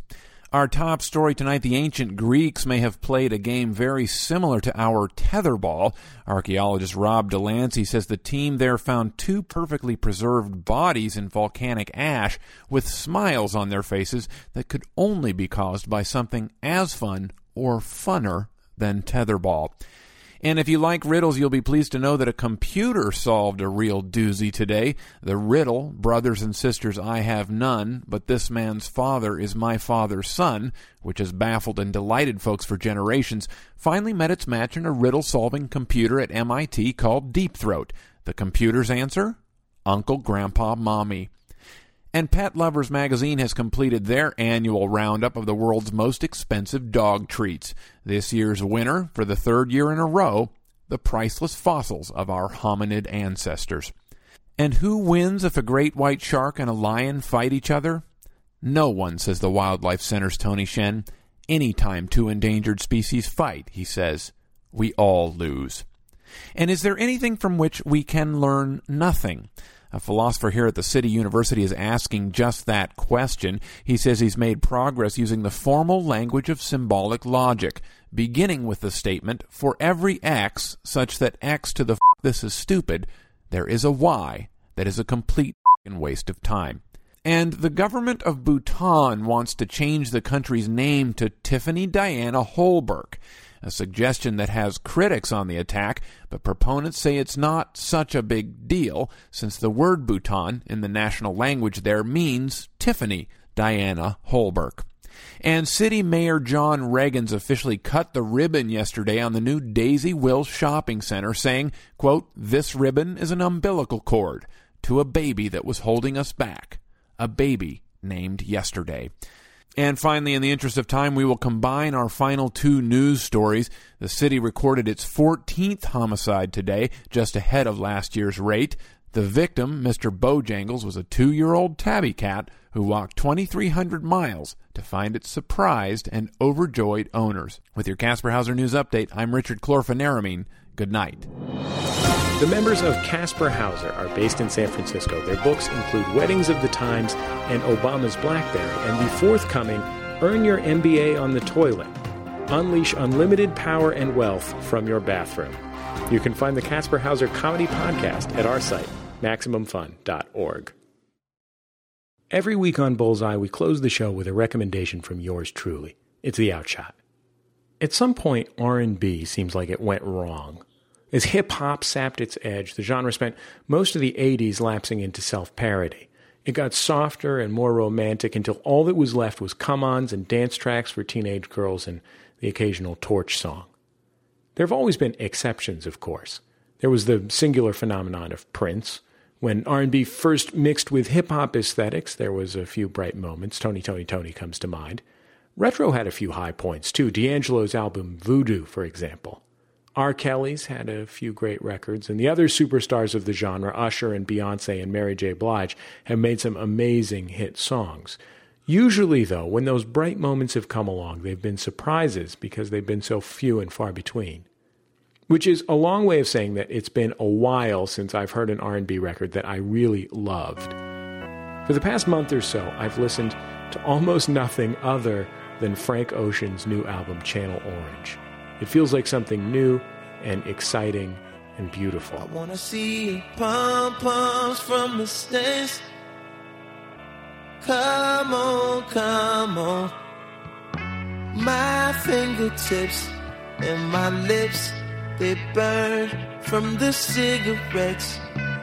Our top story tonight, the ancient Greeks may have played a game very similar to our tetherball. Archaeologist Rob Delancey says the team there found two perfectly preserved bodies in volcanic ash with smiles on their faces that could only be caused by something as fun or funner than tetherball. And if you like riddles, you'll be pleased to know that a computer solved a real doozy today. The riddle, brothers and sisters I have none, but this man's father is my father's son, which has baffled and delighted folks for generations, finally met its match in a riddle-solving computer at M I T called Deep Throat. The computer's answer? Uncle, Grandpa, Mommy. And Pet Lovers magazine has completed their annual roundup of the world's most expensive dog treats. This year's winner, for the third year in a row, the priceless fossils of our hominid ancestors. And who wins if a great white shark and a lion fight each other? No one, says the Wildlife Center's Tony Shen. Anytime two endangered species fight, he says, we all lose. And is there anything from which we can learn nothing? A philosopher here at the City University is asking just that question. He says he's made progress using the formal language of symbolic logic, beginning with the statement, for every X, such that X to the f*** this is stupid, there is a Y that is a complete f***ing waste of time. And the government of Bhutan wants to change the country's name to Tiffany Diana Holberg, a suggestion that has critics on the attack, but proponents say it's not such a big deal, since the word Bhutan in the national language there means Tiffany Diana Holberg. And City Mayor John Reagans officially cut the ribbon yesterday on the new Daisy Will Shopping Center, saying, quote, this ribbon is an umbilical cord to a baby that was holding us back, a baby named yesterday. And finally, in the interest of time, we will combine our final two news stories. The city recorded its fourteenth homicide today, just ahead of last year's rate. The victim, Mister Bojangles, was a two-year-old tabby cat who walked twenty-three hundred miles to find its surprised and overjoyed owners. With your Casper Hauser News Update, I'm Richard Chlorphanaramine. Good night. The members of Casper Hauser are based in San Francisco. Their books include Weddings of the Times and Obama's BlackBerry, and the forthcoming Earn Your M B A on the Toilet. Unleash unlimited power and wealth from your bathroom. You can find the Casper Hauser Comedy Podcast at our site, maximum fun dot org. Every week on Bullseye, we close the show with a recommendation from yours truly. It's The Outshot. At some point, R and B seems like it went wrong. As hip-hop sapped its edge, the genre spent most of the eighties lapsing into self-parody. It got softer and more romantic until all that was left was come-ons and dance tracks for teenage girls and the occasional torch song. There have always been exceptions, of course. There was the singular phenomenon of Prince. When R and B first mixed with hip-hop aesthetics, there was a few bright moments. Tony, Tony, Tony comes to mind. Retro had a few high points, too. D'Angelo's album Voodoo, for example. R. Kelly's had a few great records, and the other superstars of the genre, Usher and Beyonce and Mary J. Blige, have made some amazing hit songs. Usually, though, when those bright moments have come along, they've been surprises because they've been so few and far between. Which is a long way of saying that it's been a while since I've heard an R and B record that I really loved. For the past month or so, I've listened to almost nothing other than Frank Ocean's new album, Channel Orange. It feels like something new and exciting and beautiful. I wanna see pom-poms from the stands. Come on, come on. My fingertips and my lips, they burn from the cigarettes.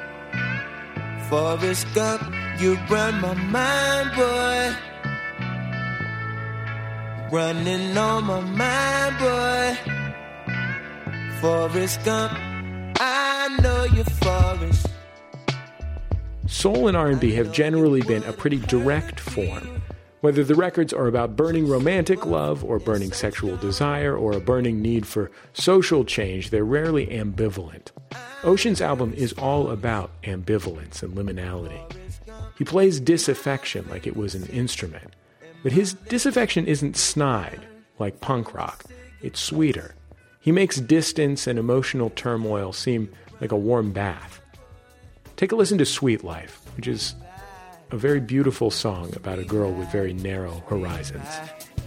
Forrest Gump, you run my mind, boy. Running on my mind, boy. Forrest Gump, I know you're Forrest. Soul and R and B have generally been a pretty direct form. Whether the records are about burning romantic love or burning sexual desire or a burning need for social change, they're rarely ambivalent. Ocean's album is all about ambivalence and liminality. He plays disaffection like it was an instrument. But his disaffection isn't snide, like punk rock. It's sweeter. He makes distance and emotional turmoil seem like a warm bath. Take a listen to Sweet Life, which is a very beautiful song about a girl with very narrow horizons.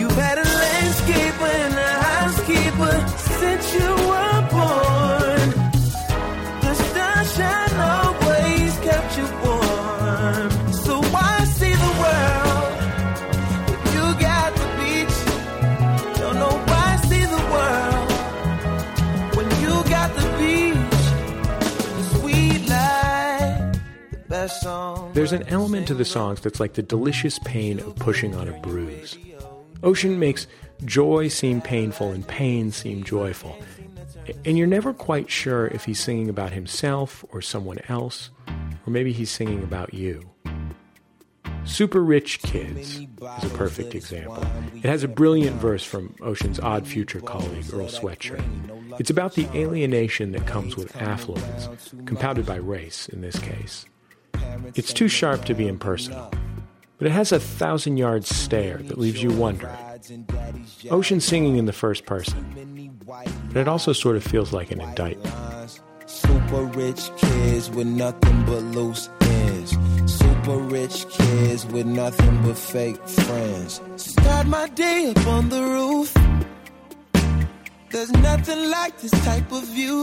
pattern landscaper and a housekeeper since you were born. The sunshine always kept you warm. So why see the world when you got the beach? Don't know why see the world when you got the beach. The sweet life, the best song. There's an element to the songs that's like the delicious pain of pushing on a bruise. Ocean makes joy seem painful and pain seem joyful. And you're never quite sure if he's singing about himself or someone else, or maybe he's singing about you. Super Rich Kids is a perfect example. It has a brilliant verse from Ocean's Odd Future colleague, Earl Sweatshirt. It's about the alienation that comes with affluence, compounded by race in this case. It's too sharp to be impersonal, but it has a thousand-yard stare that leaves you wondering. Ocean singing in the first person, but it also sort of feels like an indictment. Super rich kids with nothing but loose ends. Super rich kids with nothing but fake friends. Start my day up on the roof. There's nothing like this type of view.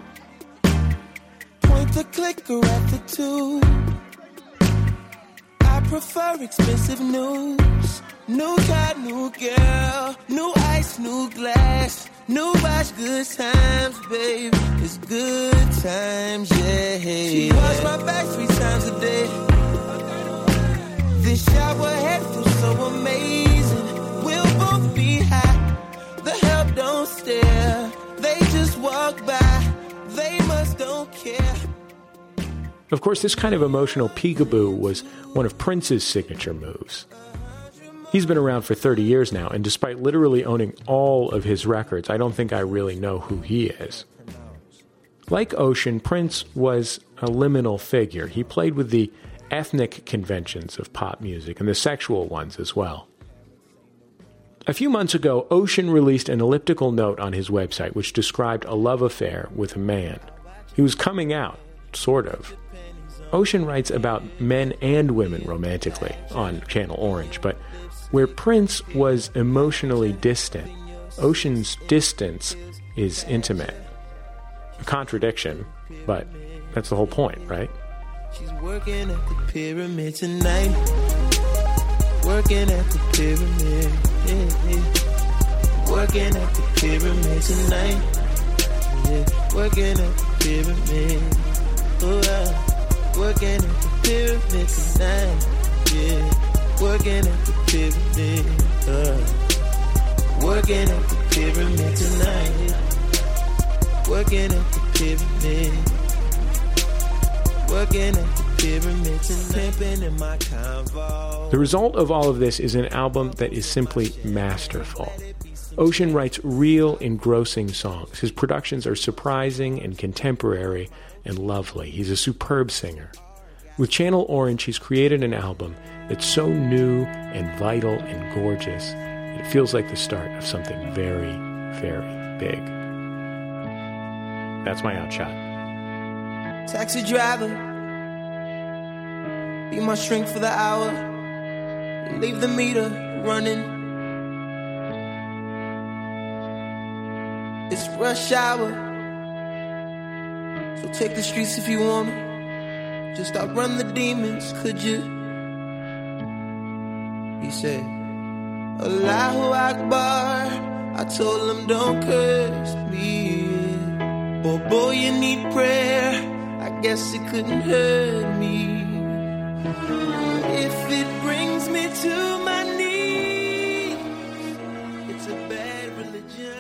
Point the clicker at the tube. I prefer expensive news. New car, new girl, new ice, new glass, new watch, good times, babe. It's good times, yeah. She wash my back three times a day. This shower head feels so amazing. We'll both be high. The help don't stare. They just walk by. They must don't care. Of course, this kind of emotional peekaboo was one of Prince's signature moves. He's been around for thirty years now, and despite literally owning all of his records, I don't think I really know who he is. Like Ocean, Prince was a liminal figure. He played with the ethnic conventions of pop music, and the sexual ones as well. A few months ago, Ocean released an elliptical note on his website which described a love affair with a man. He was coming out, sort of. Ocean writes about men and women romantically on Channel Orange, but where Prince was emotionally distant, Ocean's distance is intimate. A contradiction, but that's the whole point, right? She's working at the pyramid tonight. Working at the pyramid, yeah, yeah. Working at the pyramid tonight. Yeah, working at the pyramid. Oh, uh, working at the pyramid tonight. Yeah, working at the pyramid. Uh, working at the pyramid tonight. Working at the pyramid. Working at the pyramid tonight. Pimping in my convo. The result of all of this is an album that is simply masterful. Ocean writes real, engrossing songs. His productions are surprising and contemporary and lovely. He's a superb singer. With Channel Orange, he's created an album that's so new and vital and gorgeous that it feels like the start of something very, very big. That's my outshot. Taxi driver, be my shrink for the hour. Leave the meter running. It's rush hour, so take the streets if you wanna. Just outrun the demons, could you? He said, Allahu Akbar. I told him don't curse me. Oh boy, you need prayer. I guess it couldn't hurt me. If it brings me to my knees, it's a bad religion.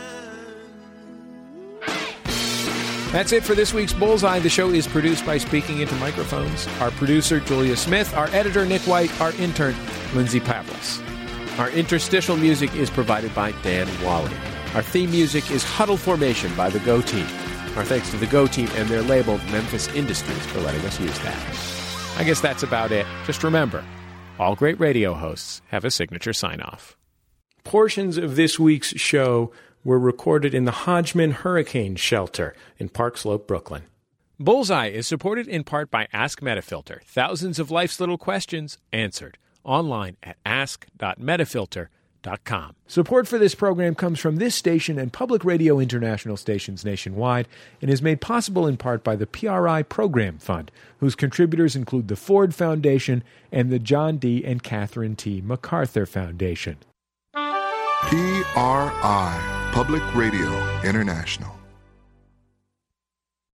That's it for this week's Bullseye. The show is produced by Speaking Into Microphones. Our producer, Julia Smith. Our editor, Nick White. Our intern, Lindsay Pavlis. Our interstitial music is provided by Dan Wally. Our theme music is Huddle Formation by the Go Team. Our thanks to the Go Team and their label, Memphis Industries, for letting us use that. I guess that's about it. Just remember, all great radio hosts have a signature sign-off. Portions of this week's show were recorded in the Hodgman Hurricane Shelter in Park Slope, Brooklyn. Bullseye is supported in part by Ask Metafilter. Thousands of life's little questions answered. Online at ask dot metafilter dot com. Support for this program comes from this station and Public Radio International stations nationwide and is made possible in part by the P R I Program Fund, whose contributors include the Ford Foundation and the John D. and Catherine T. MacArthur Foundation. P R I, Public Radio International.